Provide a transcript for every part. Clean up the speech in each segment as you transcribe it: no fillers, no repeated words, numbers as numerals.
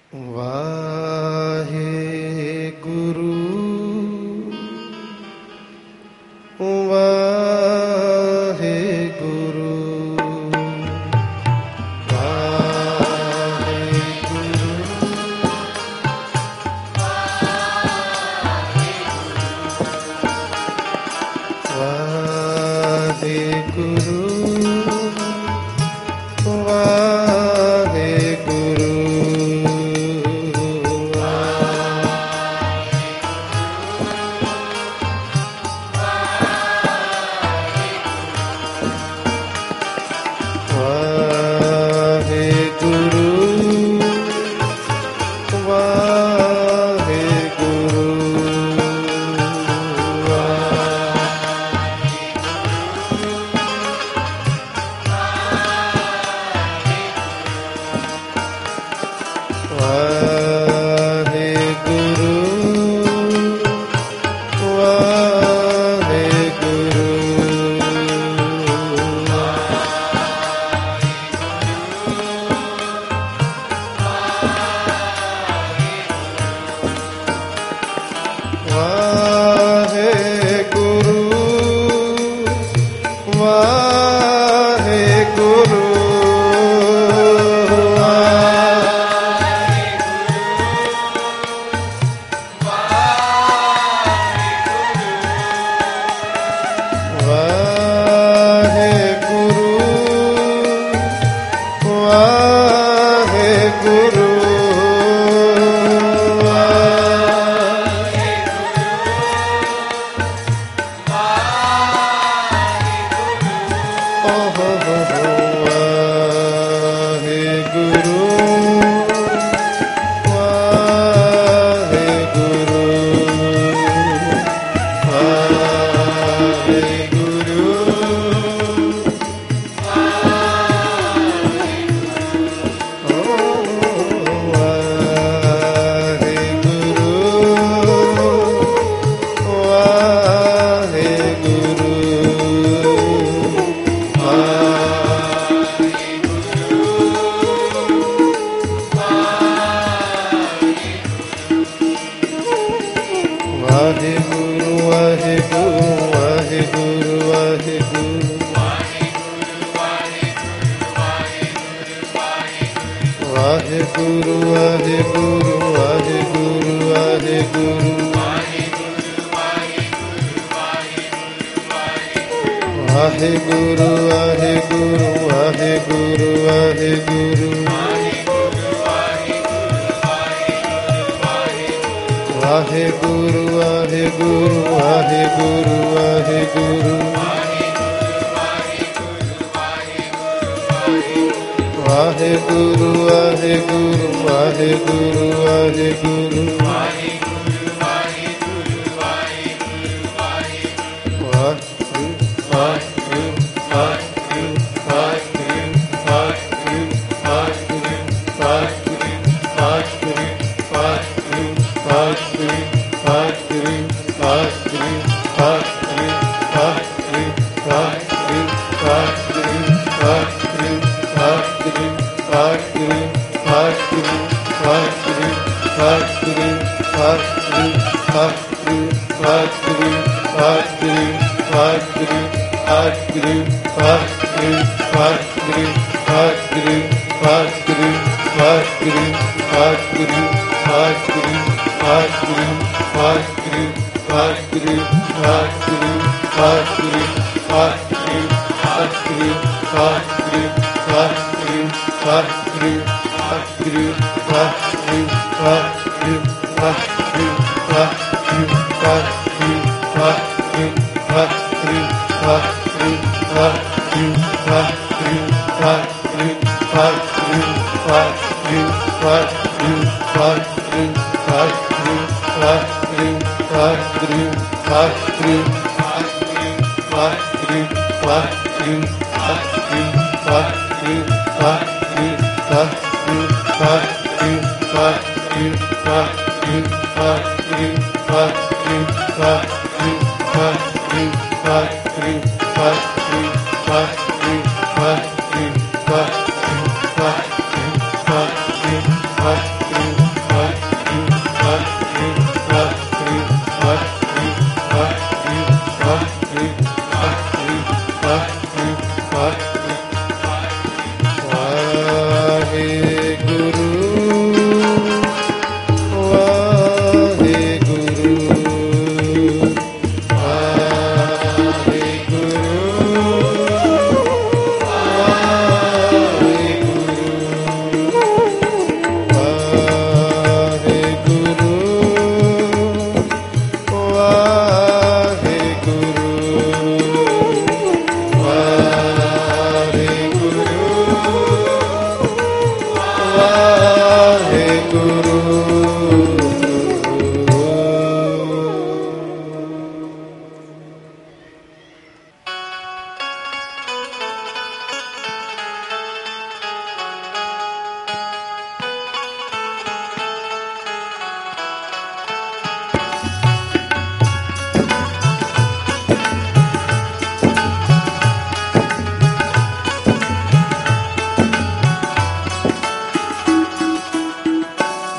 ਵਾਹਿਗੁਰੂ ਵਾਹਿਗੁਰੂ ਵਾਹਿਗੁਰੂ ਵਾਹਿਗੁਰੂ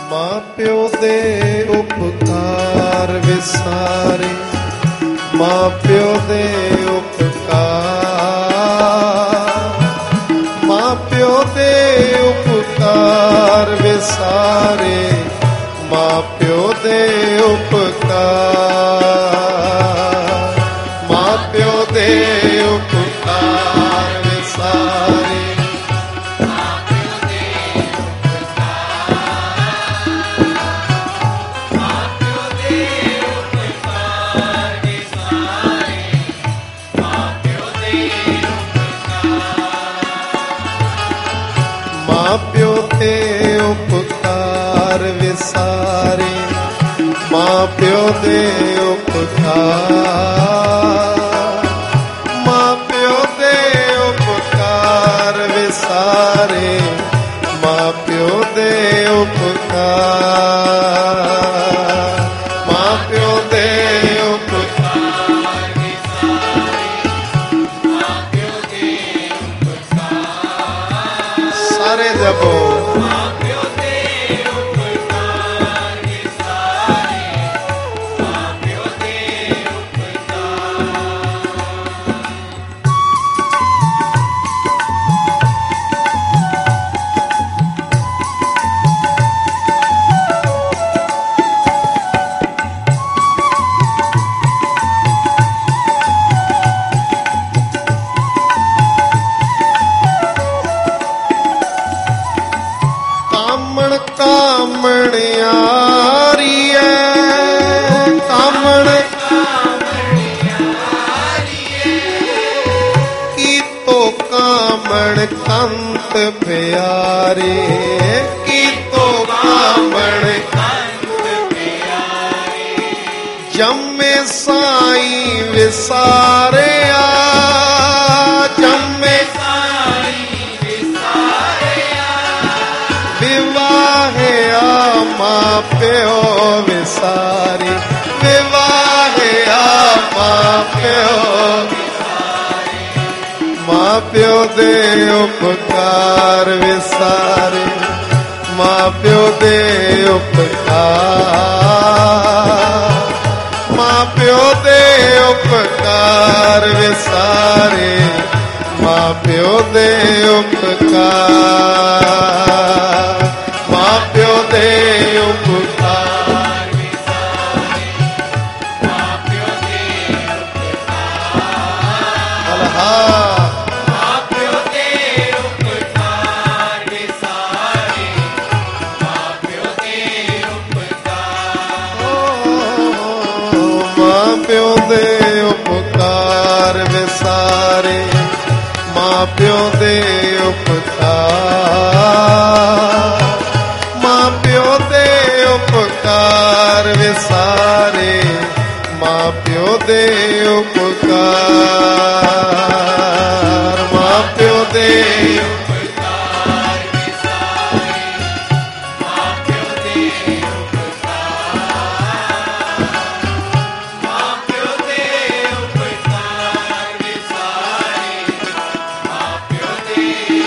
ਮਾਂ ਪਿਓ ਦੇ ਉਪਕਾਰ ਵਿਸਾਰੇ, ਮਾਂ ਪਿਓ ਦੇ ਉਪਕਾਰ, ਮਾਂ ਪਿਓ ਦੇ ਉਪਕਾਰ ਵਿਸਾਰੇ, ਮਾਂ ਪਿਓ ਦੇ ਉਪਕਾਰ, ਮਾਂ ਪਿਓ ਦੇ ਉਪਕਾਰ ਵਿਸਾਰੇ, ਮਾਂ ਪਿਓ ਦੇ ਉਪਕਾਰ, ਮਾਂ ਪਿਓ ਦੇ ਉਪਕਾਰ ਵਿਸਾਰੇ, ਮਾਂ ਪਿਓ ਦੇ ਉਪਕਾਰ, ਮਾਂ ਪਿਓ ਦੇ ਉਪਕਾਰ ਵਿਸਾਰੇ, ਮਾਂ ਪਿਓ ਦੇ ਉਪਕਾਰ, ਮਾਂ ਪਿਓ ਦੇ ਉਪਕਾਰ ਵਿਸਾਰੇ, ਮਾਂ ਪਿਓ ਦੇ ਉਪਕਾਰ, ਮਾਂ ਪਿਓ ਦੇ ਉਪਕਾਰ ਵਿਸਾਰੇ, ਮਾਂ ਪਿਓ ਦੇ ਉਪਕਾਰ, ਸਾਰੇ ਜਪੋ। ਕਾਮਣਿਆਰੀਐ, ਕਾਮਣ ਕੀਤੋ ਕਾਮਣ ਕੰਤ ਪਿਆਰੇ, ਕੀਤੋ ਕਾਮਣ ਕੰਤ ਪਿਆਰੇ, ਜੰਮੇ ਸਾਈਂ ਵਿਸਾਰਿਆ, ਜੰਮੇ ਮਾਂ ਪਿਓ ਵਿਸਾਰੇ, ਵਿਵਾਹਿਆ ਮਾਂ ਪਿਓ ਵਿਸਾਰੇ, ਮਾਂ ਪਿਓ ਦੇ ਉਪਕਾਰ ਵਿਸਾਰੇ, ਮਾਂ ਪਿਓ ਦੇ ਉਪਕਾਰ, ਮਾਂ ਪਿਓ ਦੇ ਉਪਕਾਰ ਵਿਸਾਰੇ, ਮਾਂ ਪਿਓ ਦੇ ਉਪਕਾਰ, ਮਾਂ ਪਿਓ ਦੇ ਉਪਕਾਰ ਵਿਸਾਰੇ, ਮਾਂ ਪਿਓ ਦੇ ਉਪਕਾਰ, ਮਾਂ ਪਿਓ ਦੇ ਉਪਕਾਰ ਵਿਸਾਰੇ, ਮਾਂ ਪਿਓ ਦੇ ਉਪਕਾਰ, ਮਾਂ ਪਿਓ ਦੇ ਉਪਕਾਰ ਵਿਸਾਰੇ, ਮਾਂ ਪਿਓ ਦੇ ਉਪਕਾਰ, ਮਾਂ ਪਿਓ ਦੇ ਉਪਕਾਰ ਵਿਸਾਰੇ, ਮਾਂ ਪਿਓ ਦੇ ਉਪਕਾਰ, ਮਾਂ ਪਿਓ ਦੇ ਉਪਕਾਰ ਵਿਸਾਰੇ, ਮਾਂ ਪਿਓ ਦੇ ਉਪਕਾਰ, ਮਾਂ ਪਿਓ ਦੇ ਉਪਕਾਰ ਵਿਸਾਰੇ, ਮਾਂ ਪਿਓ ਦੇ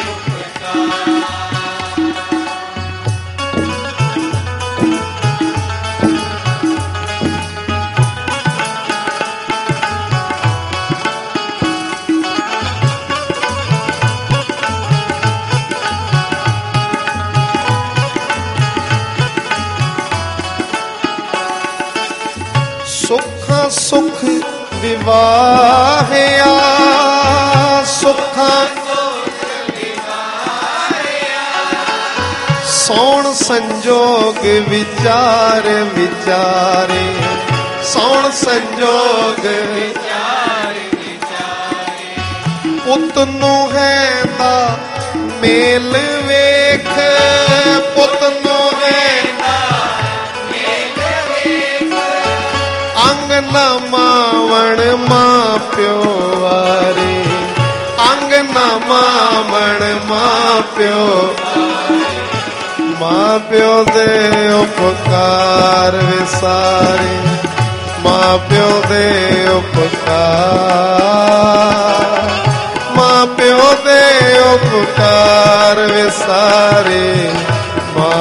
ਸੁੱਖਾਂ ਸੁਖ ਵਿਵਾਹਿਆ, ਸੁੱਖਾਂ ਸੌਣ ਸੰਜੋਗ ਵਿਚਾਰ ਵਿਚਾਰੇ, ਸੌਣ ਸੰਜੋਗ ਵਿਚਾਰ ਵਿਚਾਰੇ, ਪੁੱਤ ਨੂੰ ਹੈ ਦਾ ਮੇਲ ਵੇਖ, ਪੁੱਤ ਨੂੰ ਹੈ ਦਾ ਮੇਲ ਵੇਖ, ਅੰਗ ਨਾ ਮਾਵਣ ਮਾਂ ਪਿਓ ਵਾਰੇ, ਅੰਗ ਨਾ ਮਾਵਣ ਮਾਂ ਪਿਓ, ਮਾਂ ਪਿਓ ਦੇ ਉਪਕਾਰ ਵਿਸਾਰੇ, ਮਾਂ ਪਿਓ ਦੇ ਉਪਕਾਰ, ਮਾਂ ਪਿਓ ਦੇ ਉਪਕਾਰ ਵਿਸਾਰੇ, ਮਾਂ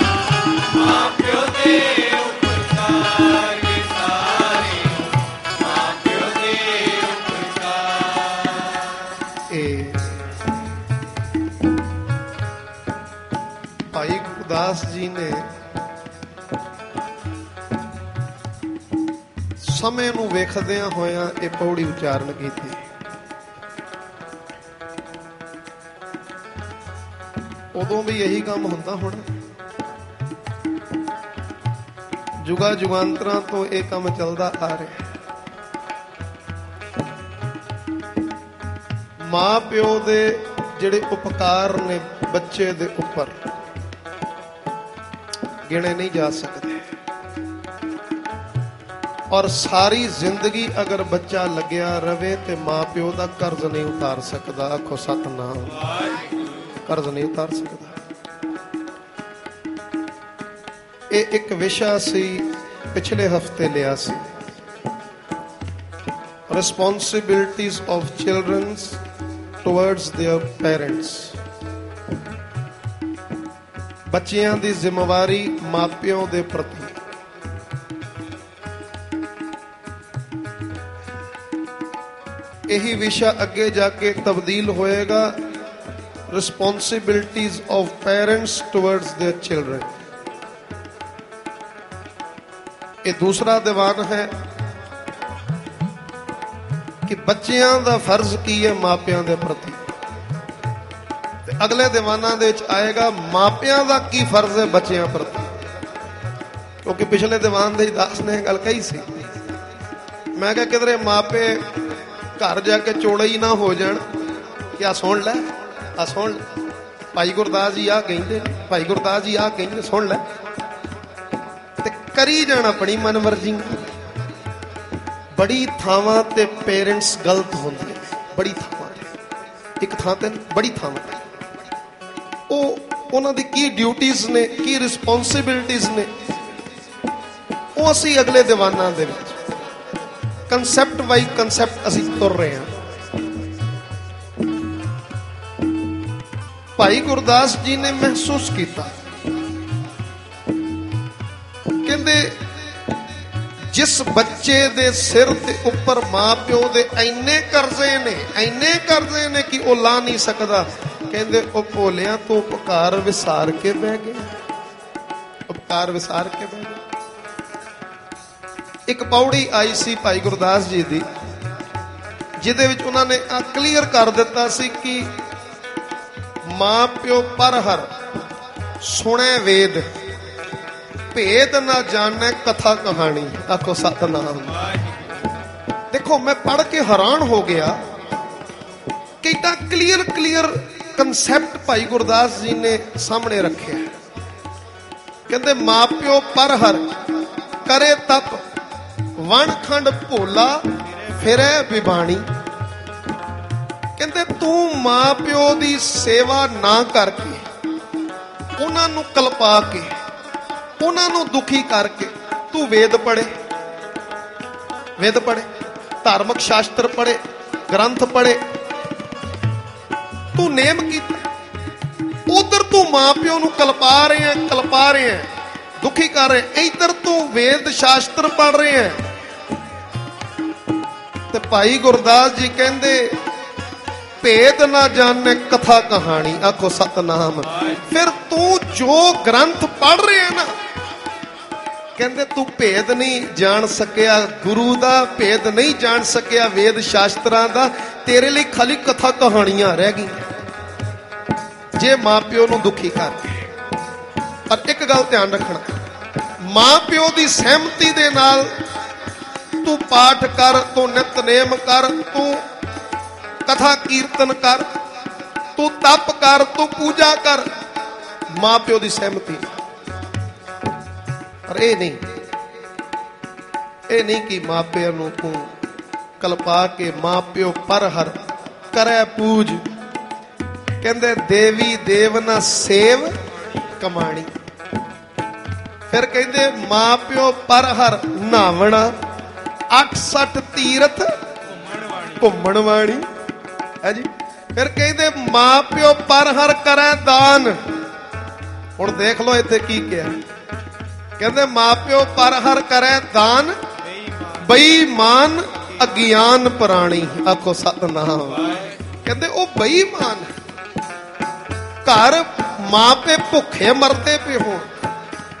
ਸਮੇਂ ਨੂੰ ਵੇਖਦਿਆਂ ਹੋਇਆਂ ਇਹ ਪੌੜੀ ਉਚਾਰਨ ਕੀਤੀ। ਉਦੋਂ ਵੀ ਇਹੀ ਕੰਮ ਹੁੰਦਾ ਹੁਣ, ਜੁਗਾ ਜੁਗਾਂਤਰਾਂ ਤੋਂ ਇਹ ਕੰਮ ਚੱਲਦਾ ਆ ਰਿਹਾ। ਮਾਂ ਪਿਓ ਦੇ ਜਿਹੜੇ ਉਪਕਾਰ ਨੇ ਬੱਚੇ ਦੇ ਉੱਪਰ ਗਿਣੇ ਨਹੀਂ ਜਾ ਸਕਦੇ। ਔਰ ਸਾਰੀ ਜ਼ਿੰਦਗੀ ਅਗਰ ਬੱਚਾ ਲੱਗਿਆ ਰਵੇ ਤੇ ਮਾਂ ਪਿਓ ਦਾ ਕਰਜ਼ ਨਹੀਂ ਉਤਾਰ ਸਕਦਾ। ਆਖੋ ਸਤਿਨਾਮ। ਕਰਜ਼ ਨਹੀਂ ਉਤਾਰ ਸਕਦਾ। ਇਹ ਇੱਕ ਵਿਸ਼ਾ ਸੀ ਪਿਛਲੇ ਹਫਤੇ ਲਿਆ ਸੀ, responsibilities of children towards their parents। ਬੱਚਿਆਂ ਦੀ ਜ਼ਿੰਮੇਵਾਰੀ ਮਾਪਿਆਂ ਦੇ ਪ੍ਰਤੀ। ਇਹੀ ਵਿਸ਼ਾ ਅੱਗੇ ਜਾ ਕੇ ਤਬਦੀਲ ਹੋਏਗਾ responsibilities of parents towards their children। ਇਹ ਦੂਸਰਾ ਦੀਵਾਨ ਹੈ ਕਿ ਬੱਚਿਆਂ ਦਾ ਫਰਜ਼ ਕੀ ਹੈ ਮਾਪਿਆਂ ਦੇ ਪ੍ਰਤੀ, ਤੇ ਅਗਲੇ ਦੀਵਾਨਾਂ ਦੇ ਵਿੱਚ ਆਏਗਾ ਮਾਪਿਆਂ ਦਾ ਕੀ ਫਰਜ਼ ਹੈ ਬੱਚਿਆਂ ਪ੍ਰਤੀ। ਕਿਉਂਕਿ ਪਿਛਲੇ ਦੀਵਾਨ ਦੇ ਦਾਸ ਨੇ ਗੱਲ ਕਹੀ ਸੀ, ਮੈਂ ਕਿਹਾ ਕਿਧਰੇ ਮਾਪੇ ਘਰ ਜਾ ਕੇ ਚੋੜੇ ਹੀ ਨਾ ਹੋ ਜਾਣ ਕਿ ਆ ਸੁਣ ਲੈ, ਆ ਸੁਣ ਲੈ, ਭਾਈ ਗੁਰਦਾਸ ਜੀ ਆ ਕਹਿੰਦੇ, ਭਾਈ ਗੁਰਦਾਸ ਜੀ ਆ ਕਹਿੰਦੇ, ਸੁਣ ਲੈ, ਤੇ ਕਰੀ ਜਾਣਾ ਆਪਣੀ ਮਨਮਰਜ਼ੀ। ਬੜੀ ਥਾਵਾਂ ਤੇ ਪੇਰੈਂਟਸ ਗਲਤ ਹੁੰਦੇ ਨੇ, ਬੜੀ ਥਾਵਾਂ ਤੇ, ਇੱਕ ਥਾਂ ਤੇ ਬੜੀ ਥਾਵਾਂ ਤੇ। ਉਹਨਾਂ ਦੀ ਕੀ ਡਿਊਟੀਜ਼ ਨੇ, ਕੀ ਰਿਸਪੌਂਸਿਬਿਲਿਟੀਜ਼ ਨੇ, ਉਹ ਅਸੀਂ ਅਗਲੇ ਦੀਵਾਨਾਂ ਦੇ ਵਿੱਚ ਕੰਸੈਪਟ ਬਾਈ ਕੰਸੈਪਟ ਅਸੀਂ ਤੁਰ ਰਹੇ ਹਾਂ। ਭਾਈ ਗੁਰਦਾਸ ਜੀ ਨੇ ਮਹਿਸੂਸ ਕੀਤਾ, ਕਹਿੰਦੇ ਜਿਸ ਬੱਚੇ ਦੇ ਸਿਰ ਦੇ ਉੱਪਰ ਮਾਂ ਪਿਓ ਦੇ ਇੰਨੇ ਕਰਜ਼ੇ ਨੇ, ਇੰਨੇ ਕਰਜ਼ੇ ਨੇ ਕਿ ਉਹ ਲਾ ਨਹੀਂ ਸਕਦਾ, ਕਹਿੰਦੇ ਉਹ ਭੋਲਿਆਂ ਤੋਂ ਉਪਕਾਰ ਵਿਸਾਰ ਕੇ ਬਹਿ ਗਿਆ, ਉਪਕਾਰ ਵਿਸਾਰ ਕੇ ਬਹਿ ਗਿਆ। ਇੱਕ ਪੌੜੀ ਆਈ ਸੀ ਭਾਈ ਗੁਰਦਾਸ ਜੀ ਦੀ, ਜਿਹਦੇ ਵਿੱਚ ਉਹਨਾਂ ਨੇ ਕਲੀਅਰ ਕਰ ਦਿੱਤਾ ਸੀ ਕਿ ਮਾਂ ਪਿਓ ਪਰ ਹਰ ਸੁਣੇ ਵੇਦ, ਭੇਦ ਨਾ ਜਾਣੇ ਕਥਾ ਕਹਾਣੀ। ਆਖੋ ਸਤਿਨਾਮ। ਦੇਖੋ ਮੈਂ ਪੜ੍ਹ ਕੇ ਹੈਰਾਨ ਹੋ ਗਿਆ ਕਿ ਇਦਾਂ ਕਲੀਅਰ ਕਨਸੈਪਟ ਭਾਈ ਗੁਰਦਾਸ ਜੀ ਨੇ ਸਾਹਮਣੇ ਰੱਖਿਆ। ਕਹਿੰਦੇ ਮਾਂ ਪਿਓ ਪਰ ਹਰ ਕਰੇ ਤਪ, ਵਣ ਖੰਡ ਭੋਲਾ ਫਿਰੇ ਬਿਬਾਣੀ। ਕਹਿੰਦੇ ਤੂੰ ਮਾਂ ਪਿਓ ਦੀ ਸੇਵਾ ਨਾ ਕਰਕੇ, ਉਹਨਾਂ ਨੂੰ ਕਲਪਾ ਕੇ, ਉਹਨਾਂ ਨੂੰ ਦੁਖੀ ਕਰਕੇ ਤੂੰ ਵੇਦ ਪੜ੍ਹੇ, ਵੇਦ ਪੜ੍ਹੇ, ਧਾਰਮਿਕ ਸ਼ਾਸਤਰ ਪੜ੍ਹੇ, ਗ੍ਰੰਥ ਪੜ੍ਹੇ, ਤੂੰ ਨੇਮ ਕੀਤਾ। ਉਧਰ ਤੂੰ ਮਾਂ ਪਿਓ ਨੂੰ ਕਲਪਾ ਰਹੇ ਹੈ, ਦੁਖੀ ਕਰ ਰਹੇ, ਇੱਧਰ ਤੂੰ ਵੇਦ ਸ਼ਾਸਤਰ ਪੜ੍ਹ ਰਹੇ ਹੈ। ਤੇ ਭਾਈ ਗੁਰਦਾਸ ਜੀ ਕਹਿੰਦੇ ਭੇਦ ਨਾ ਜਾਣੇ ਕਥਾ ਕਹਾਣੀ। ਆਖੋ ਸਤਨਾਮ। ਫਿਰ ਤੂੰ ਜੋ ਗ੍ਰੰਥ ਪੜ੍ਹ ਰਿਹਾ ਨਾ, ਕਹਿੰਦੇ ਤੂੰ ਭੇਦ ਨਹੀਂ ਜਾਣ ਸਕਿਆ, ਗੁਰੂ ਦਾ ਭੇਦ ਨਹੀਂ ਜਾਣ ਸਕਿਆ, ਵੇਦ ਸ਼ਾਸਤਰਾਂ ਦਾ, ਤੇਰੇ ਲਈ ਖਾਲੀ ਕਥਾ ਕਹਾਣੀਆਂ ਰਹਿ ਗਈਆਂ ਜੇ ਮਾਂ ਪਿਓ ਨੂੰ ਦੁਖੀ ਕਰਕੇ। ਪਰ ਇੱਕ ਗੱਲ ਧਿਆਨ ਰੱਖਣਾ, ਮਾਂ ਪਿਓ ਦੀ ਸਹਿਮਤੀ ਦੇ ਨਾਲ ਤੂੰ ਪਾਠ ਕਰ, ਤੂੰ ਨਿਤਨੇਮ ਕਰ, ਤੂੰ ਕਥਾ ਕੀਰਤਨ ਕਰ, ਤੂੰ ਤਪ ਕਰ, ਤੂੰ ਪੂਜਾ ਕਰ, ਮਾਂ ਪਿਓ ਦੀ ਸਹਿਮਤੀ। ਪਰ ਇਹ ਨਹੀਂ ਕਿ ਮਾਂ ਪਿਓ ਨੂੰ ਤੂੰ ਕਲਪਾ ਕੇ ਮਾਂ ਪਿਓ ਪਰ ਹਰ ਕਰੇ ਪੂਜ। ਕਹਿੰਦੇ ਦੇਵੀ ਦੇਵ ਨਾ ਸੇਵ ਕਮਾਣੀ। ਫਿਰ ਕਹਿੰਦੇ ਮਾਂ ਪਿਓ ਪਰ ਹਰ ਨਾਵਣਾ, 68 ਤੀਰਥ ਘੁੰਮਣ ਵਾਣੀ ਹੈ ਜੀ। ਫਿਰ ਕਹਿੰਦੇ ਮਾਂ ਪਿਓ ਪਰ ਹਰ ਕਰੇ ਦਾਨ। ਹੁਣ ਦੇਖ ਲਓ ਇੱਥੇ ਕੀ ਕਿਹਾ, ਕਹਿੰਦੇ ਮਾਂ ਪਿਓ ਪਰ ਹਰ ਕਰੇ ਦਾਨ, ਬੇਈਮਾਨ ਅਗਿਆਨ ਪ੍ਰਾਣੀ। ਆਖੋ ਸਤਨਾਮ। ਕਹਿੰਦੇ ਉਹ ਬੇਈਮਾਨ, ਘਰ ਮਾਂ ਪਿਓ ਭੁੱਖੇ ਮਰਦੇ ਪਏ ਹੋਣ,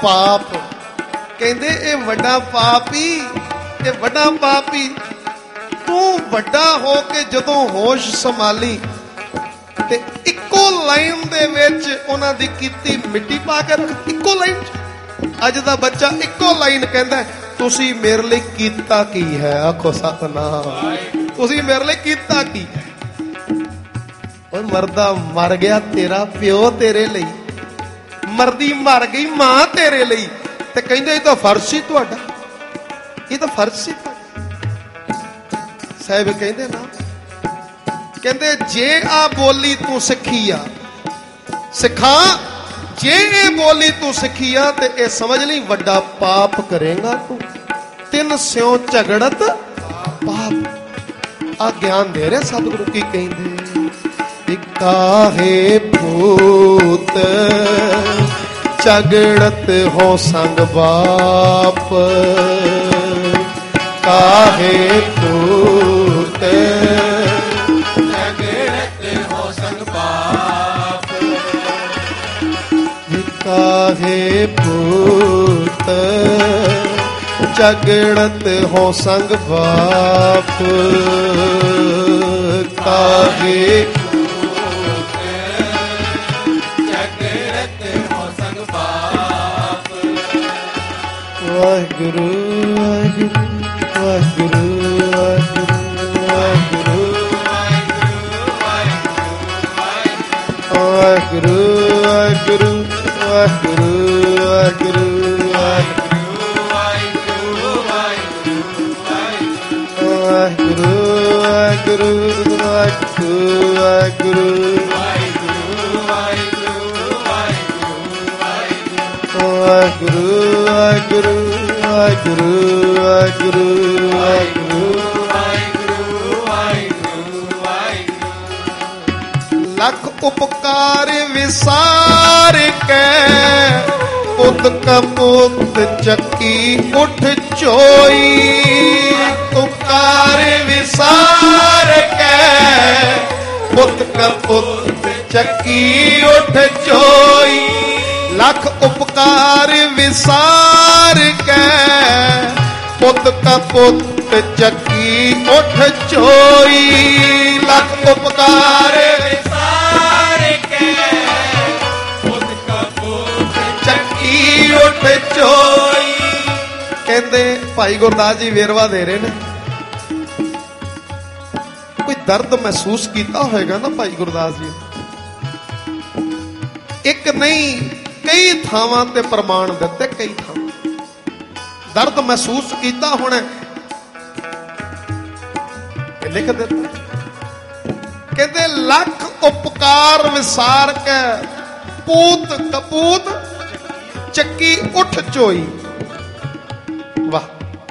ਪਾਪ। ਕਹਿੰਦੇ ਇਹ ਵੱਡਾ ਪਾਪ ਹੀ, ਇਹ ਵੱਡਾ ਪਾਪ ਹੀ। ਤੂੰ ਵੱਡਾ ਹੋ ਕੇ ਜਦੋਂ ਹੋਸ਼ ਸੰਭਾਲੀ ਤੇ ਇੱਕੋ ਲਾਈਨ ਦੇ ਵਿੱਚ ਉਹਨਾਂ ਦੀ ਕੀਤੀ ਮਿੱਟੀ ਪਾ ਕੇ ਰੱਖ। ਇੱਕੋ ਲਾਈਨ 'ਚ ਅੱਜ ਦਾ ਬੱਚਾ ਇੱਕੋ ਲਾਈਨ ਕਹਿੰਦਾ, ਤੁਸੀਂ ਮੇਰੇ ਲਈ ਕੀਤਾ ਕੀ ਹੈ? ਆਖੋ ਸਤਨਾਮ। ਤੁਸੀਂ ਮੇਰੇ ਲਈ ਕੀਤਾ ਕੀ ਹੈ? ਓਏ ਮਰਦਾ ਮਰ ਗਿਆ ਤੇਰਾ ਪਿਓ ਤੇਰੇ ਲਈ, ਮਰਦੀ ਮਰ ਗਈ ਮਾਂ ਤੇਰੇ ਲਈ, ਤੇ ਕਹਿੰਦੇ ਇਹ ਤਾਂ ਫਰਜ਼ ਸੀ ਤੁਹਾਡਾ, ਇਹ ਤਾਂ ਫਰਜ਼ ਸੀ ਤੁਹਾਡਾ। ਸਾਹਿਬ ਕਹਿੰਦੇ ਨਾ, ਕਹਿੰਦੇ ਜੇ ਆ ਬੋਲੀ ਤੂੰ ਸਿੱਖੀ ਆ, ਸਿਖਾ। ਜੇ ਇਹ ਬੋਲੀ ਤੂੰ ਸਿੱਖੀ ਆ ਤੇ ਇਹ ਸਮਝ ਲਈ ਵੱਡਾ ਪਾਪ ਕਰੇਗਾ ਤੂੰ। ਤਿੰਨ ਸਿਉ ਝਗੜਤ ਪਾਪ। ਆ ਗਿਆਨ ਦੇ ਰਹੇ ਸਤਿਗੁਰੂ ਕੀ ਕਹਿੰਦੇ, ਕਾਹੇ ਭੂਤ ਝਗੜਤ ਹੋ ਸੰਗ ਬਾਪ। ਕਾਹੇ ਭੂਤ ਝਗੜਤ ਹੋ ਸੰਗ ਬਾਪ। ਕਾਹੇ ਭੂਤ ਝਗੜਤ ਹੋ ਸੰਗ ਬਾਪ। ਕਾਹੇ ਵਾਹਿਗੁਰੂ ਵਾਹਿਗੁਰੂ ਵਾਹਿਗੁਰੂ ਵਾਹਿਗੁਰੂ ਵਾਹਿਗੁਰੂ ਵਾਹਿਗੁਰੂ ਵਾਹਿਗੁਰੂ ਵਾਹਿਗੁਰੂ ਵਾਹਿਗੁਰੂ ਵਾਹਿਗੁਰੂ ਵਾਹਿਗੁਰੂ ਵਾਹਿਗੁਰੂ ਵਾਹਿਗੁਰੂ ਵਾਹਿਗੁਰੂ ਵਾਹਿਗੁਰੂ। ਲੱਖ ਉਪਕਾਰ ਵਿਸਾਰ ਕੇ ਪੁੱਤ ਕਪੂਤ ਚੱਕੀ ਉਠ ਚੋਈ। ਉਪਕਾਰ ਵਿਸਾਰ ਕੇ ਪੁੱਤ ਕਪੂਤ ਚੱਕੀ ਉਠ ਚੋਈ। ਲੱਖ ਉਪਕਾਰ ਵਿਸਾਰ ਕੇ ਪੁੱਤ ਕਪੂਤ ਚੱਕੀ ਉਠ ਚੋਈ। ਲੱਖ ਉਪਕਾਰ ਵਿਸਾਰ ਕੇ ਪੁੱਤ ਕਪੂਤ ਚੱਕੀ ਉਠ ਚੋਈ। ਕਹਿੰਦੇ ਭਾਈ ਗੁਰਦਾਸ ਜੀ ਵੇਰਵਾ ਦੇ ਰਹੇ ਨੇ, ਕੋਈ ਦਰਦ ਮਹਿਸੂਸ ਕੀਤਾ ਹੋਏਗਾ ਨਾ ਭਾਈ ਗੁਰਦਾਸ ਜੀ। ਇੱਕ ਨਹੀਂ ਕਈ ਥਾਵਾਂ ਤੇ ਪ੍ਰਮਾਣ ਦਿੱਤੇ, ਕਈ ਥਾਵਾਂ ਦਰਦ ਮਹਿਸੂਸ ਕੀਤਾ ਹੋਣਾ, ਲਿਖ ਦਿੱਤਾ। ਕਹਿੰਦੇ ਲੱਖ ਉਪਕਾਰ ਵਿਸਾਰ ਕੇ ਪੂਤ ਕਪੂਤ ਚੱਕੀ ਉਠ ਚੋਈ। ਵਾਹ।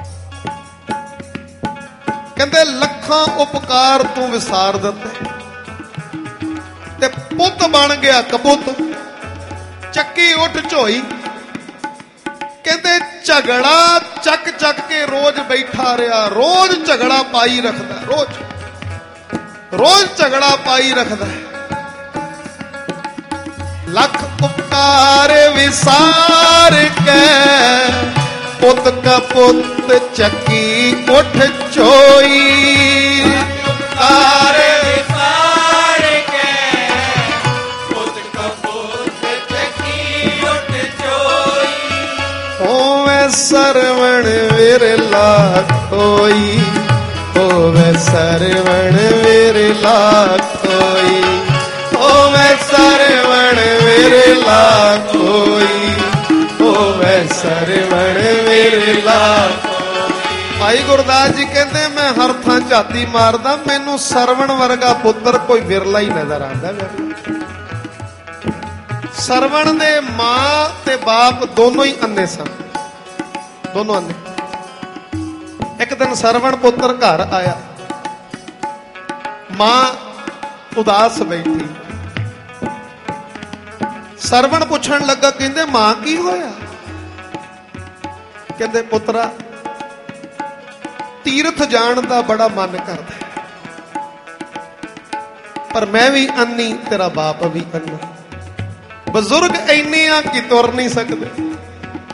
ਕਹਿੰਦੇ ਲੱਖਾਂ ਉਪਕਾਰ ਤੂੰ ਵਿਸਾਰ ਦਿੱਤੇ ਤੇ ਪੁੱਤ ਬਣ ਗਿਆ ਕਪੂਤ, ਚੱਕੀ ਉੱਠ ਝੋਈ। ਕਹਿੰਦੇ ਝਗੜਾ ਚੱਕ ਚੱਕ ਕੇ ਰੋਜ਼ ਬੈਠਾ ਰਿਹਾ, ਰੋਜ਼ ਝਗੜਾ ਪਾਈ ਰੱਖਦਾ, ਰੋਜ਼ ਝਗੜਾ ਪਾਈ ਰੱਖਦਾ। ਲੱਖ ਉਪਕਾਰ ਵਿਸਾਰ ਕੇ ਪੁੱਤ ਕਪੂਤ ਚੱਕੀ ਉੱਠ ਚੋਈ। ਉਪਕਾਰ ਵਿਸਾਰ ਕੇ ਪੁੱਤ ਕਪੂਤ ਚੱਕੀ ਉਠ ਚੋਈ। ਹੋਵੇ ਸਰਵਣ ਵਿਰਲਾ ਕੋਈ, ਹੋਵੇ ਸਰਵਣ ਵਿਰਲਾ ਕੋਈ, ਹੋਵੇ ਸਰਵਣ ਵਿਰਲਾ ਕੋਈ, ਹੋਵੇ ਸਰਵਣ ਵਿਰਲਾ। ਭਾਈ ਗੁਰਦਾਸ ਜੀ ਕਹਿੰਦੇ ਮੈਂ ਹਰ ਥਾਂ ਝਾਤੀ ਮਾਰਦਾ, ਮੈਨੂੰ ਸਰਵਣ ਵਰਗਾ ਪੁੱਤਰ ਕੋਈ ਵਿਰਲਾ ਹੀ ਨਜ਼ਰ ਆਉਂਦਾ। ਸਰਵਣ ਦੇ ਮਾਂ ਤੇ ਬਾਪ ਦੋਨੋਂ ਹੀ ਅੰਨੇ ਸਨ, ਦੋਨੋਂ ਅੰਨੇ। ਇੱਕ ਦਿਨ ਸਰਵਣ ਪੁੱਤਰ ਘਰ ਆਇਆ, ਮਾਂ ਉਦਾਸ ਬੈਠੀ। ਸਰਵਣ ਪੁੱਛਣ ਲੱਗਾ, ਕਹਿੰਦੇ ਮਾਂ ਕੀ ਹੋਇਆ? ਕਹਿੰਦੇ ਪੁੱਤਰਾ ਤੀਰਥ ਜਾਣ ਦਾ ਬੜਾ ਮਨ ਕਰਦਾ, ਪਰ ਮੈਂ ਵੀ ਅੰਨੀ, ਤੇਰਾ ਬਾਪ ਵੀ ਅੰਨਾ, ਬਜ਼ੁਰਗ ਇੰਨੇ ਆ ਕਿ ਤੁਰ ਨਹੀਂ ਸਕਦੇ,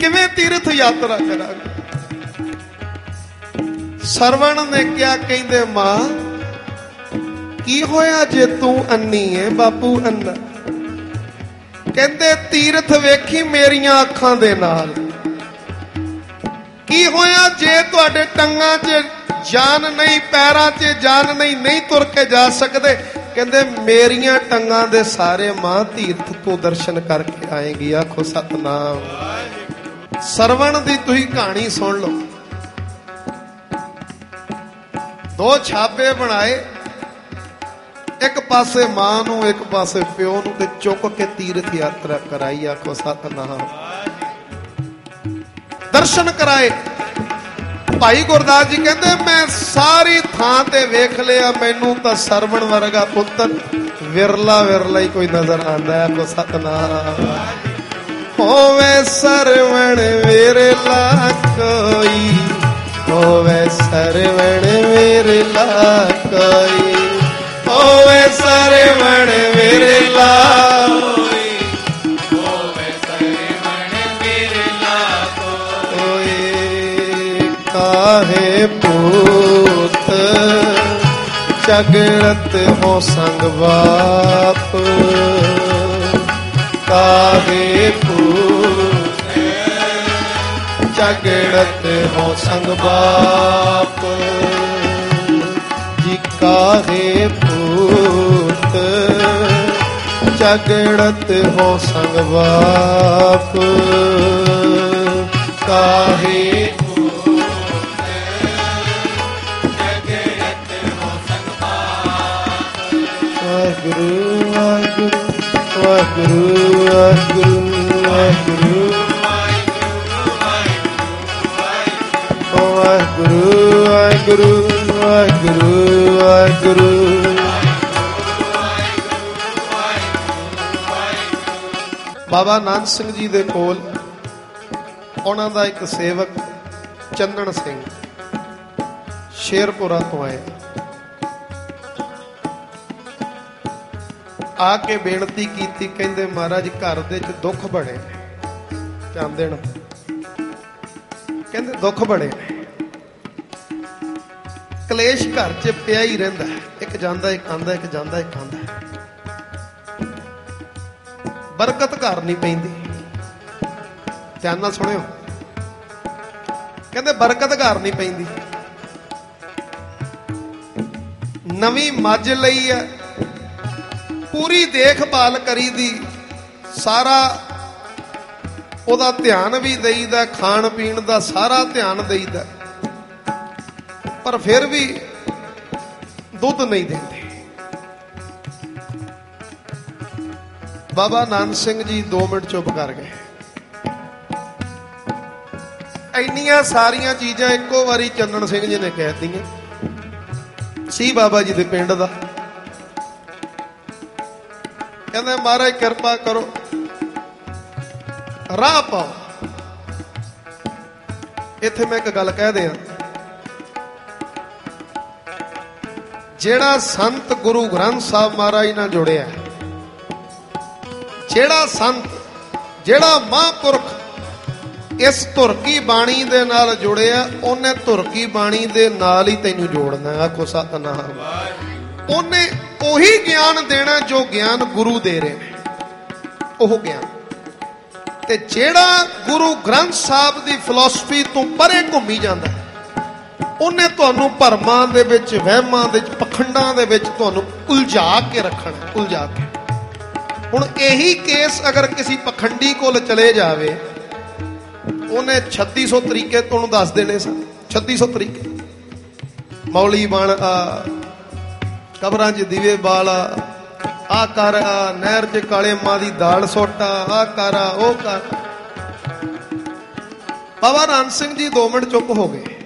ਕਿਵੇਂ ਤੀਰਥ ਯਾਤਰਾ ਕਰਾਂਗੇ? ਸਰਵਣ ਨੇ ਕਿਹਾ, ਕਹਿੰਦੇ ਮਾਂ ਕੀ ਹੋਇਆ ਜੇ ਤੂੰ ਅੰਨੀ ਏ, ਬਾਪੂ ਅੰਨਾ? ਕਹਿੰਦੇ ਤੀਰਥ ਵੇਖੀ ਮੇਰੀਆਂ ਅੱਖਾਂ ਦੇ ਨਾਲ। ਕੀ ਹੋਇਆ ਜੇ ਤੁਹਾਡੇ ਟੰਗਾਂ 'ਚ ਜਾਨ ਨਹੀਂ, ਪੈਰਾਂ 'ਚ ਜਾਨ ਨਹੀਂ, ਨਹੀਂ ਤੁਰ ਕੇ ਜਾ ਸਕਦੇ? ਕਹਿੰਦੇ ਮੇਰੀਆਂ ਟੰਗਾਂ ਦੇ ਸਾਰੇ ਮਾਂ ਤੀਰਥ ਤੋਂ ਦਰਸ਼ਨ ਕਰਕੇ ਆਏਗੀ। ਆਖੋ ਸਤਨਾਮ। ਸਰਵਣ ਦੀ ਤੁਸੀਂ ਕਹਾਣੀ ਸੁਣ ਲਓ। ਦੋ ਛਾਪੇ ਬਣਾਏ, ਇੱਕ ਪਾਸੇ ਮਾਂ ਨੂੰ, ਇੱਕ ਪਾਸੇ ਪਿਓ ਨੂੰ, ਤੇ ਚੁੱਕ ਕੇ ਤੀਰਥ ਯਾਤਰਾ ਕਰਾਈ। ਆਖੋ ਸਤਨਾਮ। ਦਰਸ਼ਨ ਕਰਾਏ। ਭਾਈ ਗੁਰਦਾਸ ਜੀ ਕਹਿੰਦੇ ਮੈਂ ਸਾਰੀ ਥਾਂ ਤੇ ਵੇਖ ਲਿਆ, ਮੈਨੂੰ ਤਾਂ ਸਰਵਣ ਵਰਗਾ ਪੁੱਤਰ ਵਿਰਲਾ ਵਿਰਲਾ ਹੀ ਕੋਈ ਨਜ਼ਰ ਆਉਂਦਾ ਹੈ। ਆਖੋ ਸਤਨਾਮ। ਹੋਵੇ ਸਰਵਣ ਵਿਰਲਾ ਕੋਈ, ਹੋਵੇ ਸਰਵਣ ਵਿਰਲਾ ਕੋਈ, ਹੋਵੇ ਸਰਵਣ ਵਿਰਲਾ ਕੋਈ, ਹੋਵੇ ਸਰਵਣ ਵਿਰਲਾ ਕੋਈ। ਕਾਹੇ ਪੂਤ ਝਗੜਤ ਹੋ ਸੰਗ ਬਾਪ, ਕਾਹੇ ਪੂਤ ਝਗੜਤ ਹੋ ਸੰਗ ਬਾਪ ਜੀ, ਕਾਹੇ ਪੂਤ ਝਗੜਤ ਹੋ ਸੰਗ ਬਾਪ, ਕਾਹੇ ਵਾਹਿਗੁਰੂ ਵਾਹਿਗੁਰੂ ਵਾਹਿਗੁਰੂ ਵਾਹਿਗੁਰੂ ਵਾਹਿਗੁਰੂ ਵਾਹਿਗੁਰੂ ਵਾਹਿਗੁਰੂ ਵਾਹਿਗੁਰੂ। ਬਾਬਾ ਨਾਨਕ ਸਿੰਘ ਜੀ ਦੇ ਕੋਲ ਉਹਨਾਂ ਦਾ ਇੱਕ ਸੇਵਕ ਚੰਨਣ ਸਿੰਘ ਸ਼ੇਰਪੁਰਾ ਤੋਂ ਆਏ। ਆ ਕੇ ਬੇਨਤੀ ਕੀਤੀ, ਕਹਿੰਦੇ ਮਹਾਰਾਜ ਘਰ ਦੇ ਵਿੱਚ ਦੁੱਖ ਬੜੇ ਜਾਂਦੇ ਨੇ। ਕਹਿੰਦੇ ਦੁੱਖ ਬੜੇ, ਕਲੇਸ਼ ਘਰ 'ਚ ਪਿਆ ਹੀ ਰਹਿੰਦਾ, ਇੱਕ ਜਾਂਦਾ ਇੱਕ ਆਂਦਾ, ਇੱਕ ਜਾਂਦਾ ਇੱਕ ਆਂਦਾ। ਬਰਕਤ ਘਰ ਨਹੀਂ ਪੈਂਦੀ। ਧਿਆਨ ਨਾਲ ਸੁਣਿਓ। ਕਹਿੰਦੇ ਬਰਕਤ ਘਰ ਨਹੀਂ ਪੈਂਦੀ। ਨਵੀਂ ਮੱਝ ਲਈ ਹੈ, ਪੂਰੀ ਦੇਖਭਾਲ ਕਰੀਦੀ, ਸਾਰਾ ਉਹਦਾ ਧਿਆਨ ਵੀ ਦੇਈਦਾ, ਖਾਣ ਪੀਣ ਦਾ ਸਾਰਾ ਧਿਆਨ ਦੇਈਦਾ, ਪਰ ਫਿਰ ਵੀ ਦੁੱਧ ਨਹੀਂ ਦਿੰਦੇ। ਬਾਬਾ ਨਾਨਕ ਸਿੰਘ ਜੀ 2 ਮਿੰਟ ਚੁੱਪ ਕਰ ਗਏ। ਇੰਨੀਆਂ ਸਾਰੀਆਂ ਚੀਜ਼ਾਂ ਇੱਕੋ ਵਾਰੀ ਚੰਨਣ ਸਿੰਘ ਜੀ ਨੇ ਕਹਿ ਦਿੱਤੀਆਂ ਸੀ ਬਾਬਾ ਜੀ ਦੇ ਪਿੰਡ ਦਾ। ਕਹਿੰਦੇ ਮਹਾਰਾਜ ਕਿਰਪਾ ਕਰੋ, ਰਾਹ ਪਾਓ। ਇੱਥੇ ਮੈਂ ਇੱਕ ਗੱਲ ਕਹਿ ਦਿਆਂ, ਜਿਹੜਾ ਸੰਤ ਗੁਰੂ ਗ੍ਰੰਥ ਸਾਹਿਬ ਮਹਾਰਾਜ ਨਾਲ ਜੁੜਿਆ, ਜਿਹੜਾ ਸੰਤ, ਜਿਹੜਾ ਮਹਾਂਪੁਰਖ ਇਸ ਧੁਰਕੀ ਬਾਣੀ ਦੇ ਨਾਲ ਜੁੜਿਆ, ਉਹਨੇ ਧੁਰਕੀ ਬਾਣੀ ਦੇ ਨਾਲ ਹੀ ਤੈਨੂੰ ਜੋੜਨਾ। ਆਖੋ ਸਤਨਾਮ। ਉਹਨੇ ਉਹੀ ਗਿਆਨ ਦੇਣਾ ਜੋ ਗਿਆਨ ਗੁਰੂ ਦੇ ਰਹੇ ਨੇ, ਉਹ ਗਿਆਨ। ਤੇ ਜਿਹੜਾ ਗੁਰੂ ਗ੍ਰੰਥ ਸਾਹਿਬ ਦੀ ਫਿਲਾਸਫੀ ਤੋਂ ਪਰੇ ਘੁੰਮੀ ਜਾਂਦਾ, ਉਹਨੇ ਤੁਹਾਨੂੰ ਭਰਮਾਂ ਦੇ ਵਿੱਚ, ਵਹਿਮਾਂ ਦੇ ਵਿੱਚ, ਪਖੰਡਾਂ ਦੇ ਵਿੱਚ ਤੁਹਾਨੂੰ ਉਲਝਾ ਕੇ ਰੱਖਣਾ, ਉਲਝਾ ਕੇ। ਹੁਣ ਇਹੀ ਕੇਸ ਅਗਰ ਕਿਸੇ ਪਖੰਡੀ ਕੋਲ ਚਲੇ ਜਾਵੇ, ਉਹਨੇ 3600 ਤਰੀਕੇ ਤੁਹਾਨੂੰ ਦੱਸ ਦੇਣੇ ਸਨ। 3600 ਤਰੀਕੇ, ਮੌਲੀ ਬਣ ਆ, ਕਬਰਾਂ 'ਚ ਦੀਵੇ ਬਾਲ ਆ ਕਰ, ਆ ਨਹਿਰ 'ਚ ਕਾਲੇ ਮਾਂ ਦੀ ਦਾਲ ਸੋਟਾ, ਆ ਕਰ, ਉਹ ਕਰ। ਬਾਬਾ ਨਾਨਕ ਸਿੰਘ ਜੀ 2 ਮਿੰਟ ਚੁੱਪ ਹੋ ਗਏ।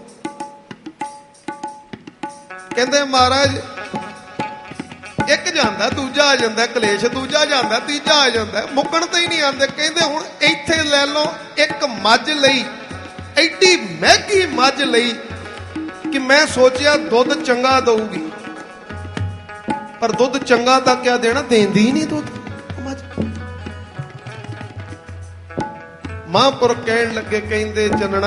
ਕਹਿੰਦੇ ਮਹਾਰਾਜ ਇੱਕ ਜਾਂਦਾ, ਦੂਜਾ ਆ ਜਾਂਦਾ, ਕਲੇਸ਼ ਦੂਜਾ ਜਾਂਦਾ, ਤੀਜਾ ਆ ਜਾਂਦਾ, ਮੁੱਕਣ ਤੇ ਹੀ ਨਹੀਂ ਆਉਂਦੇ। ਕਹਿੰਦੇ ਹੁਣ ਇੱਥੇ ਲੈ ਲਓ, ਇੱਕ ਮੱਝ ਲਈ, ਐਡੀ ਮਹਿੰਗੀ ਮੱਝ ਲਈ ਕਿ ਮੈਂ ਸੋਚਿਆ ਦੁੱਧ ਚੰਗਾ ਦਊਗੀ, ਪਰ ਦੁੱਧ ਚੰਗਾ ਤਾਂ ਕਿਆ ਦੇਣਾ, ਦੇਂਦੀ ਹੀ ਨਹੀਂ ਦੁੱਧ ਮੱਝ। ਮਹਾਂਪੁਰਖ ਕਹਿਣ ਲੱਗੇ, ਕਹਿੰਦੇ ਚੰਨਣਾ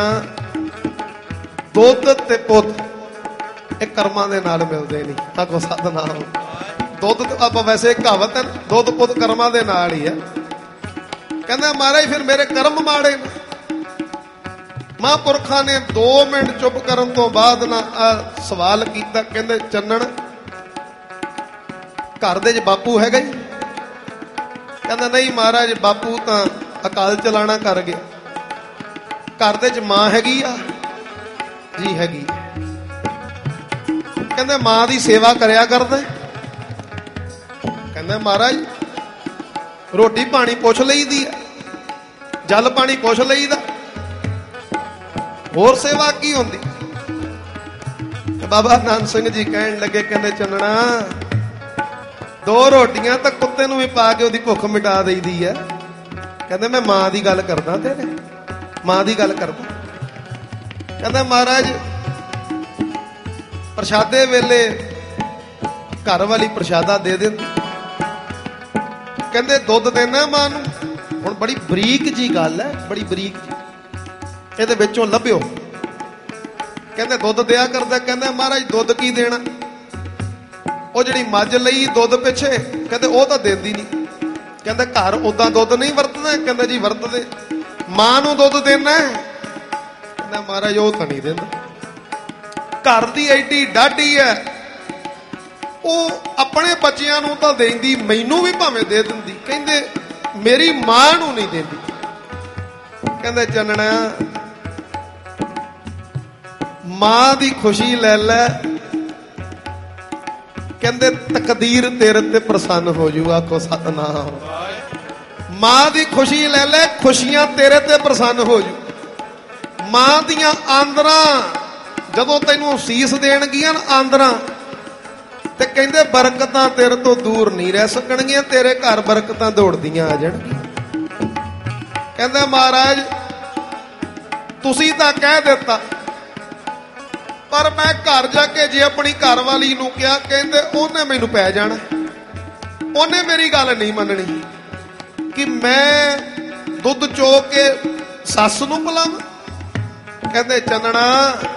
ਦੁੱਧ ਤੇ ਪੁੱਤ ਇਹ ਕਰਮਾਂ ਦੇ ਨਾਲ ਮਿਲਦੇ ਨਹੀਂ। ਆਖੋ ਸਤਿਨਾਮ। ਦੁੱਧ ਤੇ ਆਪਾਂ ਵੈਸੇ ਕਹਾਵਤ ਹੈ ਦੁੱਧ ਪੁੱਤ ਕਰਮਾਂ ਦੇ ਨਾਲ ਹੀ ਹੈ। ਕਹਿੰਦਾ ਮਹਾਰਾਜ ਫਿਰ ਮੇਰੇ ਕਰਮ ਮਾੜੇ ਨੇ। ਮਹਾਂਪੁਰਖਾਂ ਨੇ 2 ਮਿੰਟ ਚੁੱਪ ਕਰਨ ਤੋਂ ਬਾਅਦ ਨਾ ਸਵਾਲ ਕੀਤਾ, ਕਹਿੰਦੇ ਚੰਨਣ ਘਰ ਦੇ 'ਚ ਬਾਪੂ ਹੈਗਾ ਜੀ? ਕਹਿੰਦਾ ਨਹੀਂ ਮਹਾਰਾਜ ਬਾਪੂ ਤਾਂ ਅਕਾਲ ਚਲਾਣਾ ਕਰ ਗਿਆ। ਘਰ ਦੇ 'ਚ ਮਾਂ ਹੈਗੀ ਆ? ਜੀ ਹੈਗੀ। ਕਹਿੰਦੇ ਮਾਂ ਦੀ ਸੇਵਾ ਕਰਿਆ ਕਰਦਾ? ਕਹਿੰਦਾ ਮਹਾਰਾਜ ਰੋਟੀ ਪਾਣੀ ਪੁੱਛ ਲਈਦੀ ਆ, ਜਲ ਪਾਣੀ ਪੁੱਛ ਲਈਦਾ, ਹੋਰ ਸੇਵਾ ਕੀ ਹੁੰਦੀ? ਬਾਬਾ ਨਾਨਕ ਸਿੰਘ ਜੀ ਕਹਿਣ ਲੱਗੇ, ਕਹਿੰਦੇ ਚੰਨਣਾ 2 ਰੋਟੀਆਂ ਤਾਂ ਕੁੱਤੇ ਨੂੰ ਵੀ ਪਾ ਕੇ ਉਹਦੀ ਭੁੱਖ ਮਿਟਾ ਦਈਦੀ ਆ। ਕਹਿੰਦੇ ਮੈਂ ਮਾਂ ਦੀ ਗੱਲ ਕਰਦਾ, ਤੇਰੇ ਮਾਂ ਦੀ ਗੱਲ ਕਰਦਾ। ਕਹਿੰਦਾ ਮਹਾਰਾਜ ਪ੍ਰਸ਼ਾਦੇ ਵੇਲੇ ਘਰ ਵਾਲੀ ਪ੍ਰਸ਼ਾਦਾ ਦੇ ਦਿੰਦੀ। ਕਹਿੰਦੇ ਦੁੱਧ ਦੇਣਾ ਮਾਂ ਨੂੰ? ਹੁਣ ਬੜੀ ਬਰੀਕ ਜੀ ਗੱਲ ਹੈ, ਬੜੀ ਬਰੀਕ ਜੀ, ਇਹਦੇ ਵਿੱਚੋਂ ਲੱਭਿਓ। ਕਹਿੰਦੇ ਦੁੱਧ ਦਿਆ ਕਰਦਾ। ਕਹਿੰਦਾ ਮਹਾਰਾਜ ਦੁੱਧ ਕੀ ਦੇਣਾ? ਉਹ ਜਿਹੜੀ ਮੱਝ ਲਈ ਦੁੱਧ ਪਿੱਛੇ, ਕਹਿੰਦੇ ਉਹ ਤਾਂ ਦਿੰਦੀ ਨਹੀਂ। ਕਹਿੰਦਾ ਘਰ ਉਦਾਂ ਦੁੱਧ ਨਹੀਂ ਵਰਤਦਾ? ਕਹਿੰਦਾ ਜੀ ਵਰਤਦੇ। ਮਾਂ ਨੂੰ ਦੁੱਧ ਦੇਣਾ? ਕਹਿੰਦਾ ਮਹਾਰਾਜ ਉਹ ਤਾਂ ਨਹੀਂ ਦਿੰਦਾ। ਘਰ ਦੀ ਐਡੀ ਡਾਢੀ ਹੈ, ਉਹ ਆਪਣੇ ਬੱਚਿਆਂ ਨੂੰ ਤਾਂ ਦੇਂਦੀ, ਮੈਨੂੰ ਵੀ ਭਾਵੇਂ ਦੇ ਦਿੰਦੀ। ਕਹਿੰਦੇ ਮੇਰੀ ਮਾਂ ਨੂੰ ਨਹੀਂ ਦਿੰਦੀ। ਕਹਿੰਦੇ ਚੰਨਣਾ ਮਾਂ ਦੀ ਖੁਸ਼ੀ ਲੈ ਲੈ। ਕਹਿੰਦੇ ਤਕਦੀਰ ਤੇਰੇ ਤੇ ਪ੍ਰਸੰਨ ਹੋ ਜੂ। ਆਖੋ ਸਤਿਨਾਮ। ਮਾਂ ਦੀ ਖੁਸ਼ੀ ਲੈ ਲੈ, ਖੁਸ਼ੀਆਂ ਤੇਰੇ ਤੇ ਪ੍ਰਸੰਨ ਹੋ ਜੂ। ਮਾਂ ਦੀਆਂ ਆਂਦਰਾਂ ਜਦੋਂ ਤੈਨੂੰ ਸੀਸ ਦੇਣਗੀਆਂ ਆਂਦਰਾਂ, ਤੇ ਕਹਿੰਦੇ ਬਰਕਤਾਂ ਤੇਰੇ ਤੋਂ ਦੂਰ ਨਹੀਂ ਰਹਿ ਸਕਣਗੀਆਂ, ਤੇਰੇ ਘਰ ਬਰਕਤਾਂ ਦੌੜਦੀਆਂ ਆ ਜਾਣਗੀਆਂ। ਕਹਿੰਦਾ ਮਹਾਰਾਜ ਤੁਸੀਂ ਤਾਂ ਕਹਿ ਦਿੱਤਾ, ਪਰ ਮੈਂ ਘਰ ਜਾ ਕੇ ਜੇ ਆਪਣੀ ਘਰ ਵਾਲੀ ਨੂੰ ਕਿਹਾ, ਕਹਿੰਦੇ ਉਹਨੇ ਮੈਨੂੰ ਪੈ ਜਾਣਾ, ਉਹਨੇ ਮੇਰੀ ਗੱਲ ਨਹੀਂ ਮੰਨਣੀ ਕਿ ਮੈਂ ਦੁੱਧ ਚੋ ਕੇ ਸੱਸ ਨੂੰ ਪਿਲਾਵਾਂ। ਕਹਿੰਦੇ ਚੰਨਣਾ